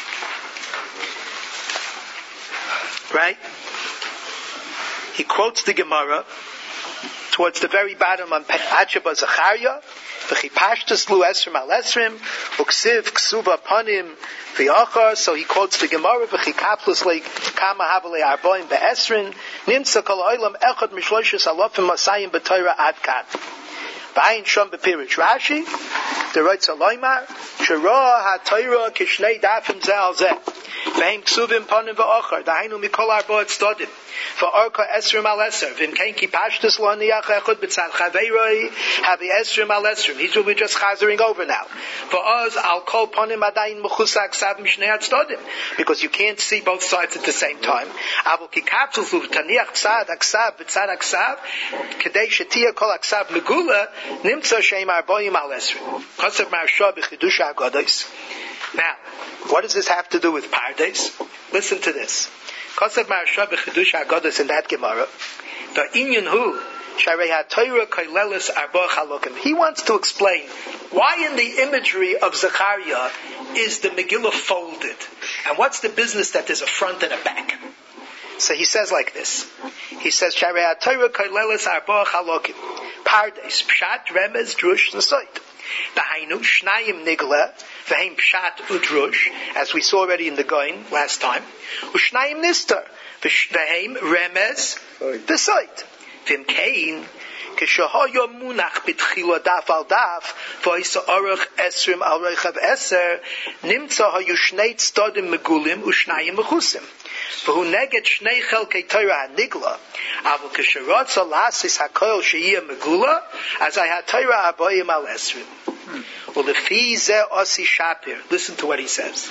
A: right? He quotes the Gemara towards the very bottom on Achaba Zachariah. V'chipashtas lu esrim al esrim, uksiv ksuva panim v'yachar. So he quotes the Gemara, v'chikaplus like kama havale arboim be'esrin, nimsa kol oilam echad mishloishes alofim masayim b'toira ad kan. V'ayin shom b'pirish Rashi, the writes a loimar, shara ha-toira kishnei dafim zeh al zeh, v'heim ksuvim panim v'achar, dahainu mikol arboet stodim. V'orka esrim al esrim. V'imkein ki pashtus lo niyach echad b'tzad chaveiroi havi esrim al esrim. He's really just chazering over now. V'oz al kol ponim adayin mechusa aksav mishnei atzodim. Because you can't see both sides at the same time. Avol ki kapsul v'taniach tzad aksav b'tzad aksav kedei shetia kol aksav megula nimtza sheim arboim al esrim. Kosav marsha b'chidusha agodos. Now, what does this have to do with Pardes? Listen to this. Kosav Maharsha b'Chidush HaGados in that Gemara, the Inyan Hu Sharei HaTorah Koilelis Arba Chalokim. He wants to explain why in the imagery of Zechariah is the Megillah folded, and what's the business that there's a front and a back. So he says like this. He says Sharei HaTorah Koilelis Arba Chalokim. Pardes Pshat Remez Drush Nesoit. Dahainu Shnayim Nigla V'heim Pshat Udrush, as we saw already in the Goin last time. Ushnayim Nistar V'heim Remez Desoit. V'im Kein Kishahoyo Munach B'tchila Daf Al Daf V'isa Aruch Esrim Al Reichav Eser Nimtza Hayu Shnei Tzdodim Megulim Ushnayim Mechusim. V'hu Neged Shnei Chelkei Torah HaNigla Avol Kisharotza Lasis HaKoil Sheiyah Megula As I had Torah Aboyim Al Esrim. Well, the Fize Osi Shapir. Listen to what he says.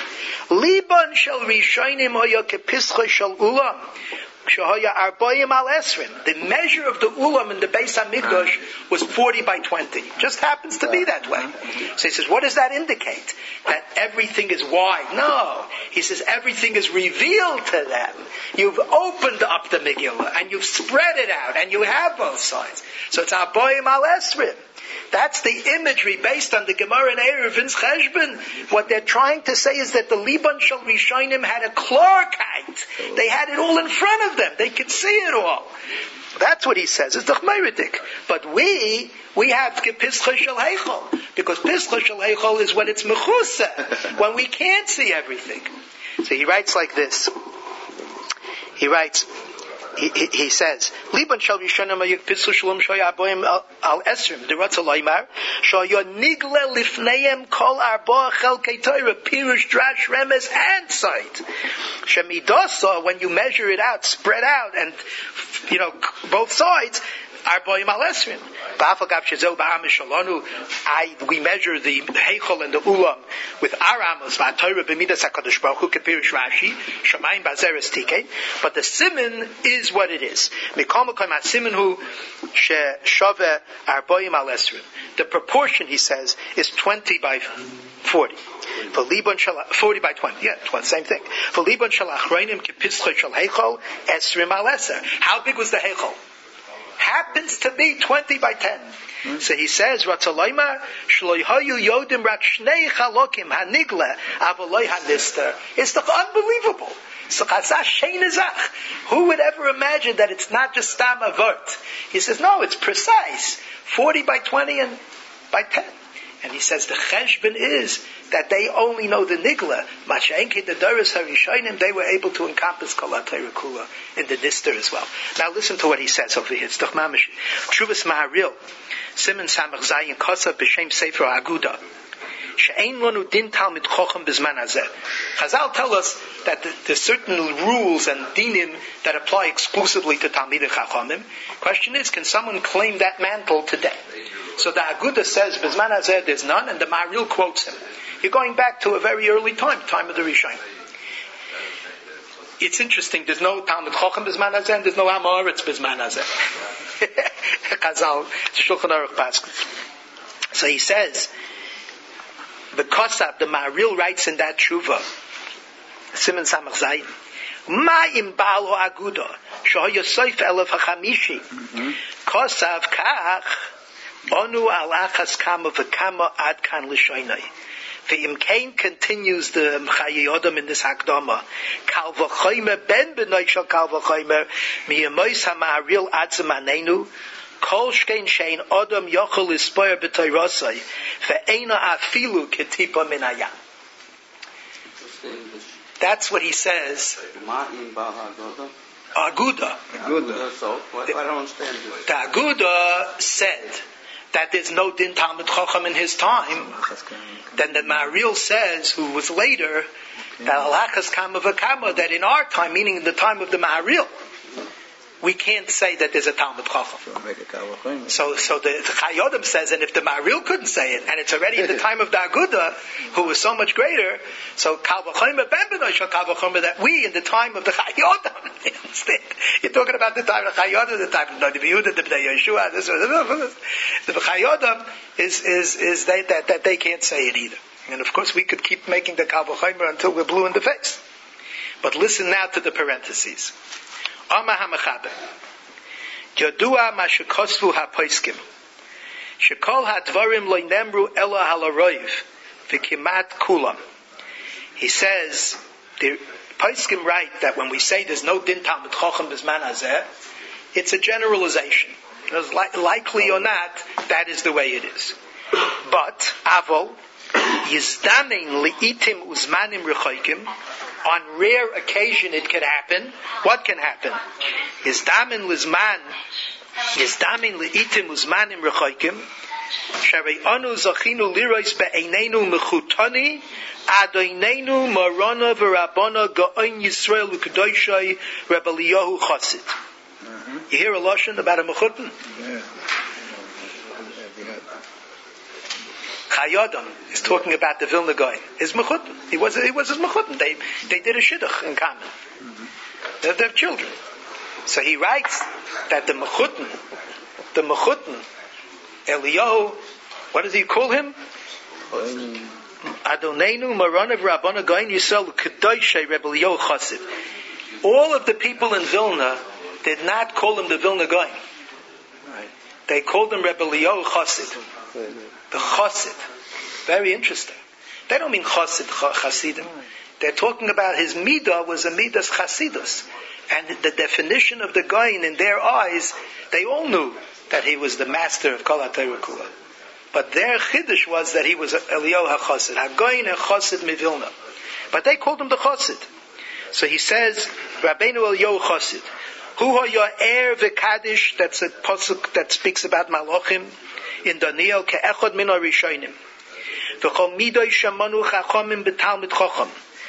A: Liban shel Rishonim hoya kepischa shel Ulam. Shehoya Arboyim al Esrim. The measure of the Ulam in the Beis Hamikdash was forty by twenty. Just happens to be that way. So he says, what does that indicate? That everything is wide? No. He says everything is revealed to them. You've opened up the Megillah and you've spread it out and you have both sides. So it's Arboyim al Esrim. That's the imagery based on the Gemara and Erevin's Cheshbon. What they're trying to say is that the Liban Shel Rishonim had a Klarkeit. They had it all in front of them. They could see it all. That's what he says. It's the Chmeiridik. But we, we have Pischa Shel Heichol. Because Pischa Shel Heichol is when it's Mechusa. When we can't see everything. So he writes like this. He writes, he, he, he says, Liban shall Rishonim Pischa Shalom Shoya Aboim al Esrim, the Ratza Loimar, Shoya Nigle Lifneim Kol Arba Chelkei Torah, Pirush, Drash, Remes, and Sight. Shemidasa, when you measure it out, spread out, and, you know, both sides, Arboim al Esrim. Ba'afagav Shezeu Ba'am Shalonu, I, we measure the Heichol and the Ulam with our Amos, Va'Torah B'midas HaKadosh Baruch Hu, Kepirish Rashi, Shamayim Bazeres Tikei, but the Siman is what it is. Mikol Mekom HaSiman Hu, She Shove Arboim al Esrim. The proportion, he says, is twenty by forty. For Liban Shalach, forty by twenty, yeah, twenty, same thing. For Liban Shalach Reinim Kepischa Shal Heichol, Esrim al Eser. How big was the Heichol? Happens to be twenty by ten. Mm-hmm. So he says, Ratzalaima, Shloihayu Yodim Rak Shnei Chalokim Hanigle Avaloi Hanister. It's unbelievable. So who would ever imagine that it's not just Stam Avot? He says, no, it's precise. forty by twenty and by ten. And he says the cheshbon is that they only know the nigla. Masha'enke the Doros Harishayim, they were able to encompass Kol HaTorah Kula in the Nister as well. Now listen to what he says over here. It's doch mamish. Shuvas Maharil, Siman Samach Zayin Kosav B'Shem Sefer Aguda. She'ein lanu din Talmid Chochem B'Zman Hazeh. Chazal tell us that there's certain rules and dinim that apply exclusively to Talmidei Chachamim. Question is, can someone claim that mantle today? So the Aguda says, B'Zman Hazeh there's none, and the Maharil quotes him. You're going back to a very early time, time of the Rishayim. It's interesting, there's no Talmid Chochem B'Zman Hazeh, and there's no Am Haaretz B'Zman Hazeh. Chazal, Shulchan Aruch Paskins. So he says, the Kosab, the Maharil writes in that Tshuva, Siman Samach Zayin, Ma im Baal Aguda, Shoh Yosef Elef HaChamishi, Kosab Kach, Onu Alachas Kama V'Kama Ad Kan L'Shoinai. V'im Kain continues the Mchaye Yodam in this Hakdama. Kal V'Choymer Ben B'noi Shal Kal V'Choymer Miyamois HaMaharil Ad Zamanenu Kol Shkein Shein Odom Yochel Ispoyer B'Toyrosai Ve'ena Afilu Ketipa Min Hayam. That's what he says. Aguda.
B: Aguda. So, what, I don't understand this.
A: The Aguda said that there's no Din Talmid Chacham in his time. Then the Maharil says, who was later, that Alachas Kama V'Kama, that in our time, meaning in the time of the Maharil, we can't say that there's a Talmid Chacham. So, so the, the Chayodim says, and if the Maharil couldn't say it, and it's already in the time of the Aguda, who was so much greater, so Kal V'Chomer Ben B'noi Shal Kal V'Chomer, that we, in the time of the Chayodim, you understand? You're talking about the time of the Chayodim, the time of the Yehuda, the Bnei Yeshua, this, the Chayodim is, is, is they, that, that they can't say it either. And of course we could keep making the Kal V'Chomer until we're blue in the face. But listen now to the parentheses. Ama HaMechaber. Yodua ma shekosvu ha-poiskim. Shekol ha-dvarim lo nemru ela halaroiv. V'kimat kulam. He says, the poiskim write that when we say there's no din Talmid Chochem B'Zman Hazeh, it's a generalization. Because li- likely or not, that is the way it is. But, avol, yizdamin li'itim uzmanim rechoikim, on rare occasion it can happen. What can happen? Yizdamin lizman, yizdamin li'itim uzmanim rechoikim, sharei anu zachinu lirois be'einenu mechutani, adoinenu marana v'rabana ga'oin Yisrael u'kadoshai Rebbe Eliyahu Chassid. You hear a lashon about a mechutan? Yeah. Chayodim is talking about the Vilna Gaon. His mechutan. He was he was his mechutan. They they did a shidduch in common. Mm-hmm. They're, they're children. So he writes that the mechutan, the mechutan, Eliyahu, what does he call him? Adonenu Maranav Rabbana Gaon Yisrael Kedoshei Rebbe Eliyahu Chassid. All of the people in Vilna did not call him the Vilna Gaon. Right. They called him Rebbe Eliyahu Chassid. The Chassid. Very interesting. They don't mean Chassid, Chasidim. They're talking about his midah was a midas chasidus. And the definition of the Goyin in their eyes, they all knew that he was the master of Kol HaTorah Kula. But their chiddush was that he was Eliyahu HaChassid, HaGoyin HaChassid Mivilna. But they called him the Chassid. So he says, Rabbeinu Eliyahu Chassid, Hu ha'ya er v'kadish, that's a pasuk that speaks about Malachim, in Daniel, ke'echad min ha'rishonim. V'chol midoi shamanu chachamim b'talmid chacham.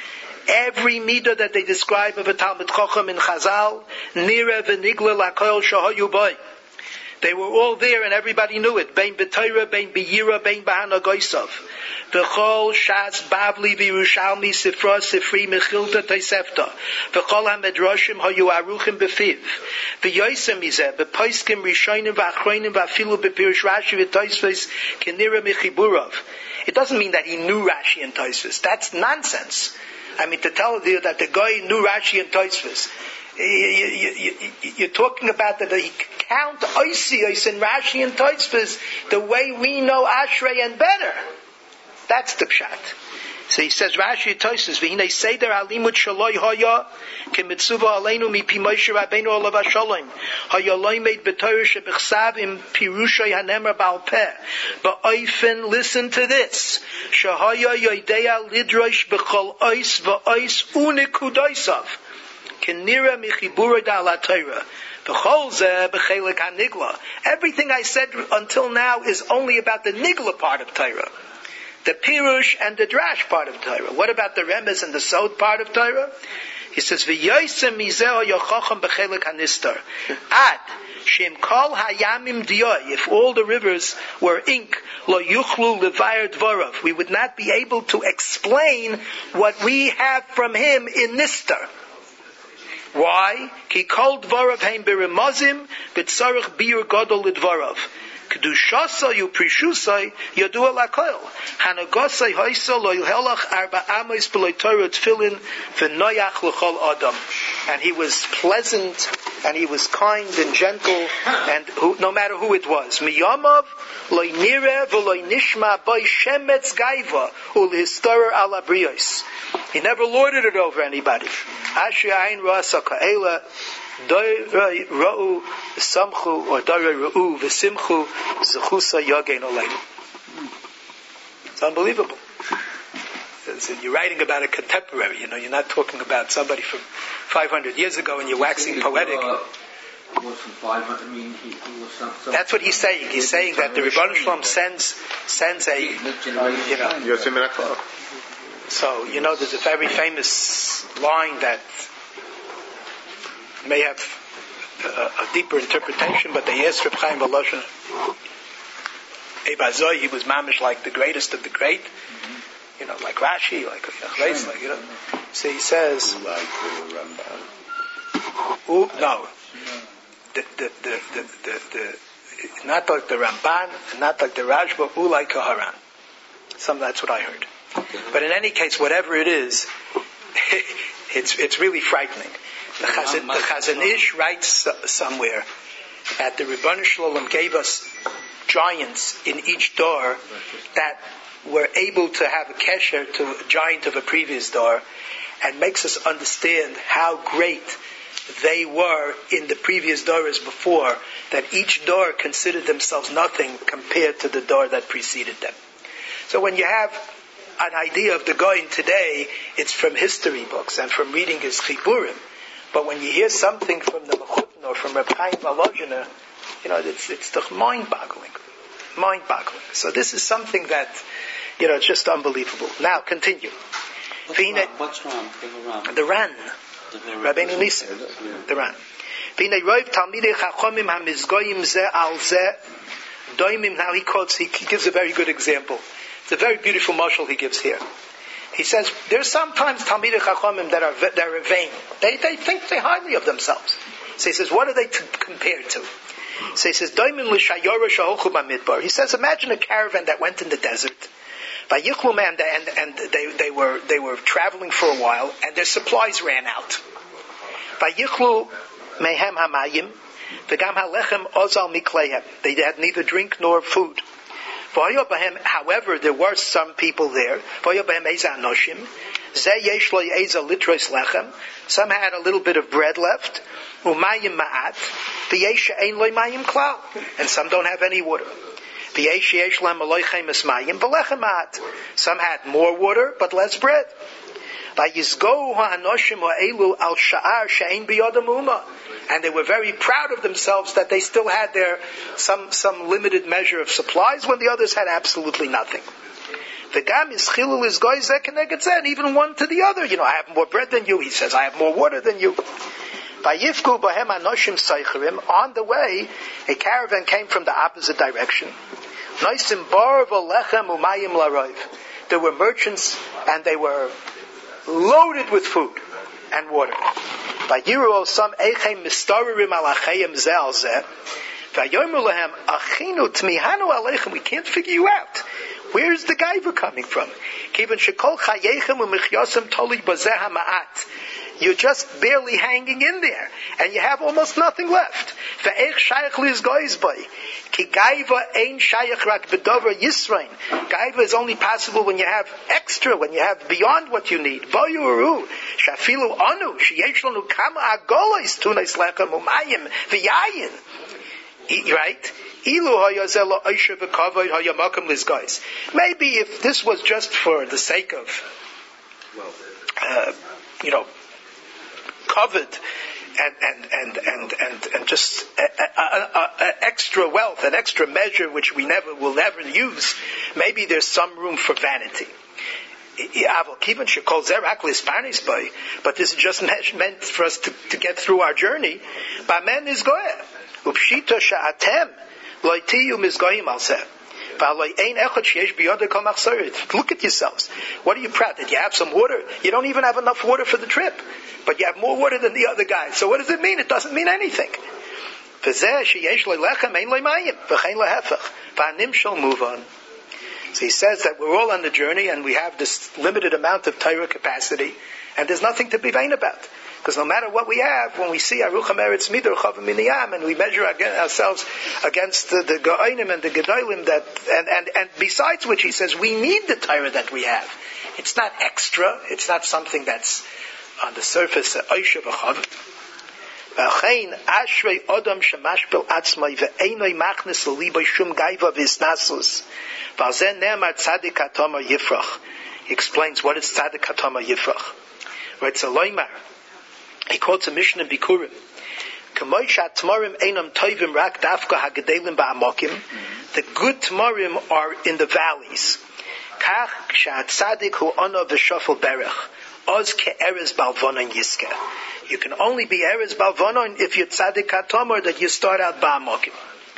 A: Every midah that they describe of a Talmud Chacham in Chazal, Nira v'nigla l'koil shahayu boy. They were all there and everybody knew it. Bein b'Torah, bein b'yira, bein b'hana goysav. V'chol shas bavli v'yerushalmi sifra sifri mechilta teisefta. V'chol ha-medrashim hayu aruchim b'fiv. V'yoysem mizeh, b'poiskim rishonim v'achroinim v'afilu b'pirish Rashi v'toisves kenira mechiburov. It doesn't mean that he knew Rashi and Tosfos. That's nonsense. I mean, to tell you that the guy knew Rashi and Tosfos. You, you, you, you're talking about that he count Oisios and Rashi and Tosfos the way we know Ashrei and better. That's the pshat. So he says Rashi and Tosfos, v'hinei seder alimut shaloi haya kemitzuva aleinu mipi Moshe Rabbeinu olav hashalom haya loimed b'torah shebichsav im pirushay hanemer ba'al peh ba'oifen. Listen to this. Shahaya yoidea lidrosh b'chol ois v'ois unikudoisav kenira michibura da'ala Torah v'chol zeh b'chelik hanigla. Everything I said until now is only about the nigla part of Torah. The Pirush and the Drash part of Torah. What about the Remez and the Sod part of Torah? He says, V'yoysem mizeh yochacham b'chelik hanistar. Ad, shem kol hayamim diyoy. If all the rivers were ink, lo yuchlu levayr dvorav. We would not be able to explain what we have from him in Nistar. Why? Ki kol dvorav heim b'rimazim, b'tzarech bir gadol lidvorav. Kedushasai uprishusai yadua lakoil. Hanagasai haisa lo yhelach arba amos b'loy Torah tefillin v'noyach l'chol adam. And he was pleasant, and he was kind and gentle, and who, no matter who it was. Miyamav loy nire v'loy nishma by shemetz gaiva ulhistorer ala brios. He never lorded it over anybody. Asher ayin rasa ka'ela. Doirei ra'u v'samchu, or doirei ra'u v'simchu, zechusa yagein olayim. It's unbelievable. You're writing about a contemporary, you know, you're not talking about somebody from five hundred years ago and you're waxing poetic. That's what he's saying. He's saying that the Rebbeinu Shalom sends, sends a, you know. So, you know, there's a very famous line that may have a, a deeper interpretation, but they asked Reb Chaim Volozhin, Ebazoi, he was mamish like the greatest of the great, mm-hmm. you know, like Rashi, like Achleis, like, you know. So he says, like the Ramban. Ooh, no, the the the the, the, the not like the Ramban, not like the Rashba, ooh, like Kaharan. Some that's what I heard. But in any case, whatever it is, it's it's really frightening. The Chazon, the Chazon Ish writes somewhere that the Rebbeinu Shalom gave us giants in each door that were able to have a kesher to a giant of a previous door, and makes us understand how great they were in the previous doors before, that each door considered themselves nothing compared to the door that preceded them. So when you have an idea of the Goyin today, it's from history books and from reading his Chiburim. But when you hear something from the Mechutin or from Reb Chaim Volozhin, you know, it's it's mind-boggling, mind-boggling. So this is something that, you know, it's just unbelievable. Now, continue.
B: What's Ran? What's Ran?
A: The Ran. Rabbeinu Nissen. The Ran. Now he quotes, he gives a very good example. It's a very beautiful mashal he gives here. He says, there's sometimes Talmidei Chachamim that are that are vain. They they think they highly of themselves. So he says, what are they to compare to? So he says, He says, imagine a caravan that went in the desert. And, and, and they, they were they were traveling for a while, and their supplies ran out. They had neither drink nor food. However, there were some people there. Ze yesh lo ye'eza litros lechem. Some had a little bit of bread left. Umayim ma'at. V'yesh ein lo mayim klal. And some don't have any water. V'yesh yesh lem aloy chemes mayim v'lechem ma'at. Some had more water but less bread. Vayizgo ha'anoshim ha'elu al sha'ar she'ein biyodam uma. And they were very proud of themselves that they still had their some some limited measure of supplies when the others had absolutely nothing. The gam is chilul is goy zeh keneged zeh, and even one to the other. You know, I have more bread than you. He says, I have more water than you. Vayifku bahem anoshim seicherim. On the way, a caravan came from the opposite direction. Noisim bar v'lechem umayim laroiv. There were merchants, and they were loaded with food and water. Vayiru some eichem mistarerim alachayim zeh al zeh. Vayomer lahem achinu tmihanu aleichem. We can't figure you out. Where's the gaiva coming from? Kivan shekol chayechem u'michyosem toli bazeh ha'ma'at. You're just barely hanging in there, and you have almost nothing left. Ve'ech shayach lizgoyz boy. Ki gaiva ein shayach rak bedover yisrain. Gaiva is only possible when you have extra, when you have beyond what you need. Voyuru shafilu anu sheyesh lanu kama agolos tunais lechem umayim v'yayin. Right? Maybe if this was just for the sake of, uh, you know, covered and and and and and, and just a, a, a, a extra wealth, an extra measure which we never will never use, maybe there's some room for vanity. But this is just meant for us to, to get through our journey. Ba'men is goeh. Upshita sha'atem lo'itiyu mizgoyim al seh. Look at yourselves. What are you proud that you have some water? You don't even have enough water for the trip, but you have more water than the other guy. So what does it mean? It doesn't mean anything. Move on. So he says that we're all on the journey and we have this limited amount of Torah capacity, and there's nothing to be vain about. Because no matter what we have, when we see Arucham Eretz Midor Chavim Miniyam, and we measure ourselves against the, the Ga'onim and the Gedolim, that, and, and, and besides which he says, we need the Torah that we have. It's not extra, it's not something that's on the surface, Oisha V'Chav. V'achein Ashrei Odom Shemashpil Atzmai V'einoi Machnes L'Liboy Shum Gaiva V'Isnasus V'alzen Ne'amar Tzadik Hatoma Yifrach. He explains what is Tzadik Hatoma Yifrach. Right, so Loimar. He quotes a Mishnah in Bikurim. The good Tamarim are in the valleys. You can only be Erez Balvonon if you're Tzadik HaTamar, that you start out Ba'amokim.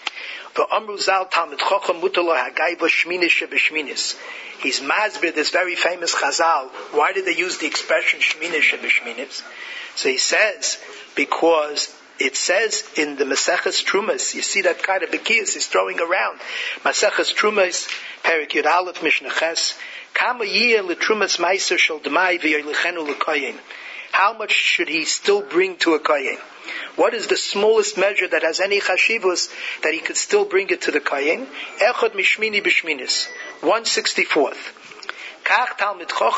A: He's masbir this very famous Chazal. Why did they use the expression Shminish B'Shminis? So he says, because it says in the Maseches Trumas, you see that kind of Bekiyas is throwing around. Maseches Trumas, Perik Yud Aleph, Mishnah Ches, Kama Yiyeh L'Trumas Meiser Shel D'mai V'Yoylichenu L'Koyin. How much should he still bring to a Koyin? What is the smallest measure that has any chashivus that he could still bring it to the Koyin? Echad Mishmini B'Shminis, one sixty-fourth. And how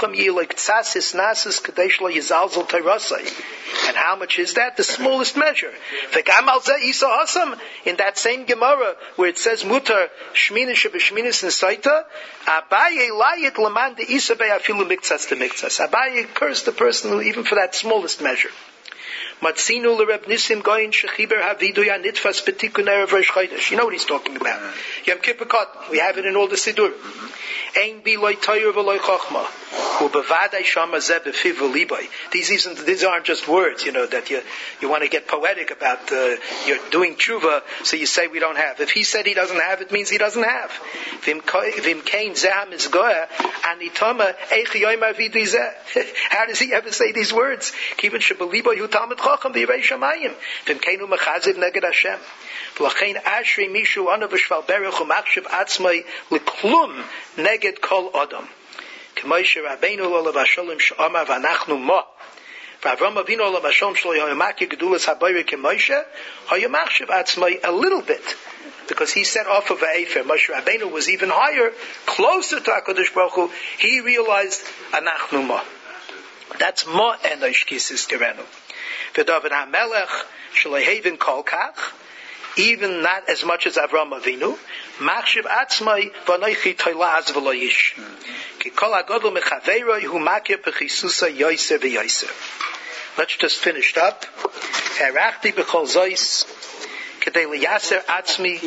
A: much is that? The smallest measure. In that same Gemara where it says mutar shminish b'shminis nesaita, Abaye layit laman de isabe afilu miktsas de miktsas. Abaye cursed the person who, even for that smallest measure. Matzinu l'Reb Nisim goyin shechiber havidu ya nitfas betikun erev Rosh Chodesh. You know what he's talking about. Yom Kippur Katan. We have it in all the Siddur. Ein bi loy toyer v'loy chochma. U'bevadai shama zeh b'fiv v'libay. These isn't, these aren't just words, you know, that you, you want to get poetic about, uh, you're doing tshuva, so you say we don't have. If he said he doesn't have, it means he doesn't have. Vim kein zeh mizgoya, anitoma eich yoymar v'di zeh. How does he ever say these words? Kivin shebeliboy hu talmid chacham v'yirei shamayim. Vim keinu mechaziv neged Hashem. V'lachein ashri mishu anu v'shval berech u'machshiv atzmai l'klum neged kol odom. K'moishe Rabbeinu olav hasholem she'amar v'anachnu mo. V'avram Avinu olav hasholem shlo yoyamaki gedulas habayre k'moishe hayamachshiv atzmai a little bit. Because he set off of Efer. Moshe Rabbeinu was even higher, closer to HaKadosh Baruch Hu. He realized anachnu mo. That's mo enosh kisis gerenu. V'David HaMelech shlehavin kol kach, even not as much as Avram Avinu. Machshiv atzmai v'anoichi toilaz v'lo yish. Ki kol hagodol mechaveiroi hu makir pechisusa yoiser v'yoiser. Let's just finish up. Herachti b'chol zois kedei liyaser atzmi.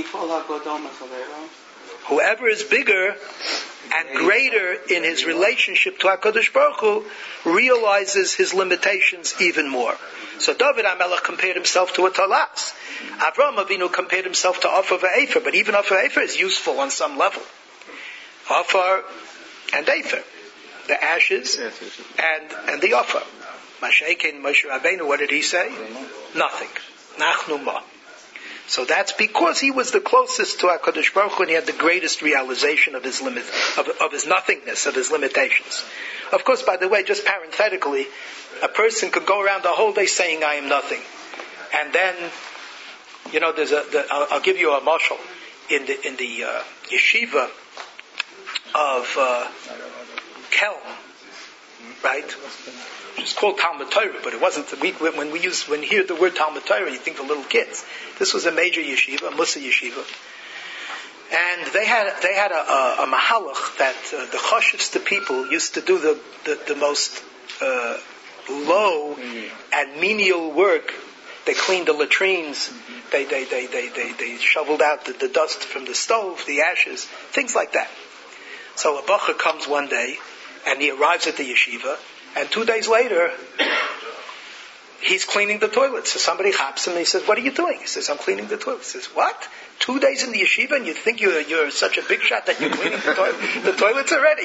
A: Whoever is bigger and greater in his relationship to HaKadosh Baruch Hu realizes his limitations even more. So David HaMelech compared himself to a talas. Avraham Avinu compared himself to Ofar ve'Efer, but even Ofar ve'Efer is useful on some level. Ofar and Efer, the ashes and and the Ofar. Mashiach Moshe Rabbeinu, what did he say? Nothing. Nachnu ma. So that's because he was the closest to HaKadosh Baruch Hu and he had the greatest realization of his limit, of, of his nothingness, of his limitations. Of course, by the way, just parenthetically, a person could go around the whole day saying, I am nothing. And then, you know, there's a, the, I'll, I'll give you a mashal. In the, in the uh, yeshiva of uh, Kelm, right? It's called Talmud Torah, but it wasn't. We, when we use, when you hear the word Talmud Torah, you think the little kids. This was a major yeshiva, a Musa yeshiva, and they had they had a, a, a mahalach that uh, the chashivs people used to do the the, the most uh, low and menial work. They cleaned the latrines. They they they they they, they shoveled out the, the dust from the stove, the ashes, things like that. So a bacher comes one day, and he arrives at the yeshiva. And two days later, he's cleaning the toilets. So somebody hops him and he says, what are you doing? He says, I'm cleaning the toilets. He says, what? Two days in the yeshiva and you think you're, you're such a big shot that you're cleaning the toilet? The toilets already.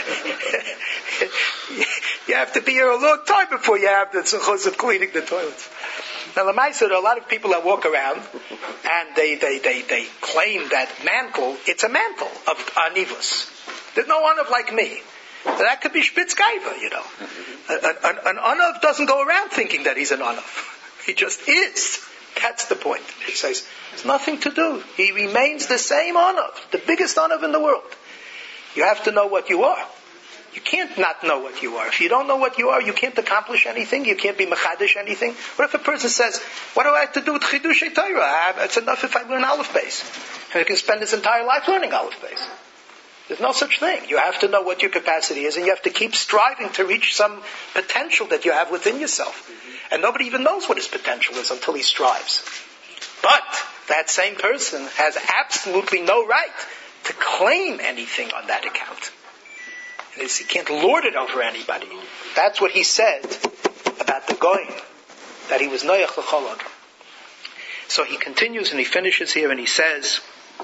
A: You have to be here a long time before you have the tzachos of cleaning the toilets. Now, Lamaisa, there are a lot of people that walk around and they, they, they, they claim that mantle, it's a mantle of anivus. There's no anav like me. That could be Spitzgaiva, you know. An, an, an anav doesn't go around thinking that he's an anav. He just is. That's the point. He says, there's nothing to do. He remains the same anav, the biggest anav in the world. You have to know what you are. You can't not know what you are. If you don't know what you are, you can't accomplish anything. You can't be mechadish anything. What if a person says, what do I have to do with chidushei Torah? It's enough if I learn Aleph Beis. And he can spend his entire life learning Aleph Beis. There's no such thing. You have to know what your capacity is, and you have to keep striving to reach some potential that you have within yourself. And nobody even knows what his potential is until he strives. But that same person has absolutely no right to claim anything on that account. He can't lord it over anybody. That's what he said about the Goyim, that he was noyach l'chol adam. So he continues and he finishes here and he says,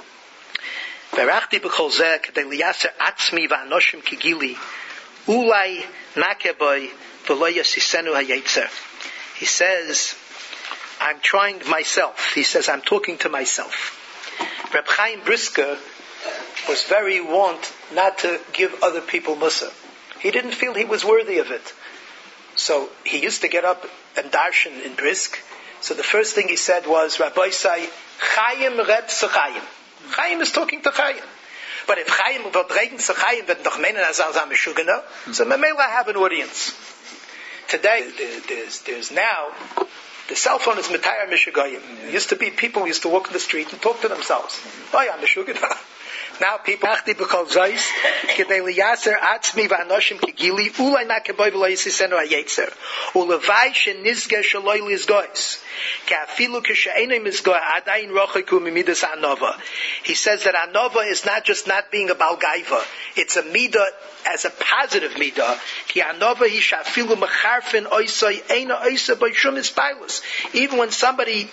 A: "Verachti b'chol zeh kedei liyaser atzmi v'anoshim kigili ulai nakeboy v'lo yasisenu hayetzer." He says, "I'm trying myself." He says, "I'm talking to myself." Reb Chaim Brisker was very wont not to give other people mussar. He didn't feel he was worthy of it. So he used to get up and darshan in Brisk. So the first thing he said was, Rabbi Say, Chaim red zu Chaim. Chaim is talking to Chaim. But if Chaim will reden zu Chaim, wird doch meinen, as I'm a shugana. So Mamela have an audience. Today, there's, there's now, the cell phone is Matayar Mishugayim. It used to be people used to walk in the street and talk to themselves. Oh, I'm a shugana. Now people achti b'kol zayis kedei liyaser atzmi v'anoshim kigili ulay nakeboy v'lo yisisenu hayetzer ulevai shenizge shaloi lizgois ke'afilu k'she'enei mizgoy adayin rochiku mimidas anova. He says that anova is not just not being a balgaiva, it's a midah as a positive midah. Ki anova hi shafilu mecharfin oisay eina oisay b'shum ispilus. Even when somebody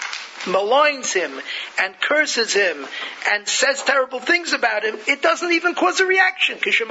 A: maligns him and curses him and says terrible things about him, it doesn't even cause a reaction. Miriam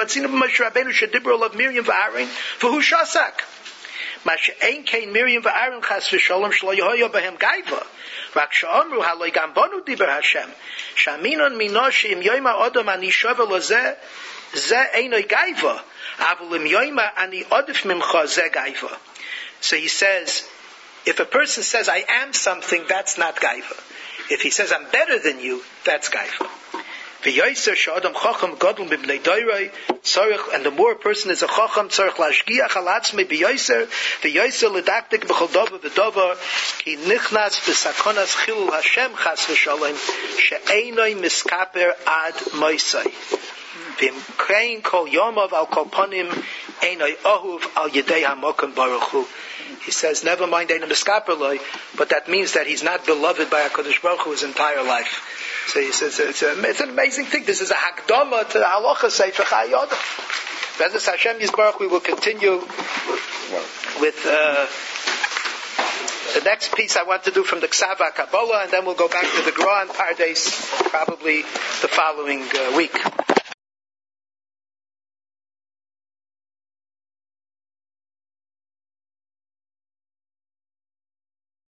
A: v'Aaron Mashe'ein kein Miriam v'Aaron chas v'sholom shlo yehoyo b'hem gaiva. Rak she'omru haloi gam bonu diber Hashem. Shaminon minoshi im yoyma odom ani shova lo zeh zeh einoi gaiva. Avul im yoyma ani odif mimcha zeh gaiva. So he says, if a person says, I am something, that's not gaiva. If he says, I'm better than you, that's gaiva. V'yoser sh'adam chacham gadol mibnei doiroi tzarich, and the more a person is a chacham, tzarich lashgiach al atzmei b'yoser, v'yoser l'daktik b'chol davar v'davar, ki nichnas b'sakonas chilul Hashem chas v'shalom, she'einoi miskaper ad moisai. V'imkein kol yomav al kol panim, einoi ahuv al yedei hamokim baruch hu. He says, never mind einoi miskaper loi, but that means that he's not beloved by HaKadosh Baruch Hu his entire life. So he says, it's, a, it's an amazing thing. This is a hakdama to the halacha sefer Chayei Adam. Bezos Hashem Yisbarach, we will continue with uh, the next piece I want to do from the Ksava Kabbalah, and then we'll go back to the Gra and Pardes probably the following uh, week.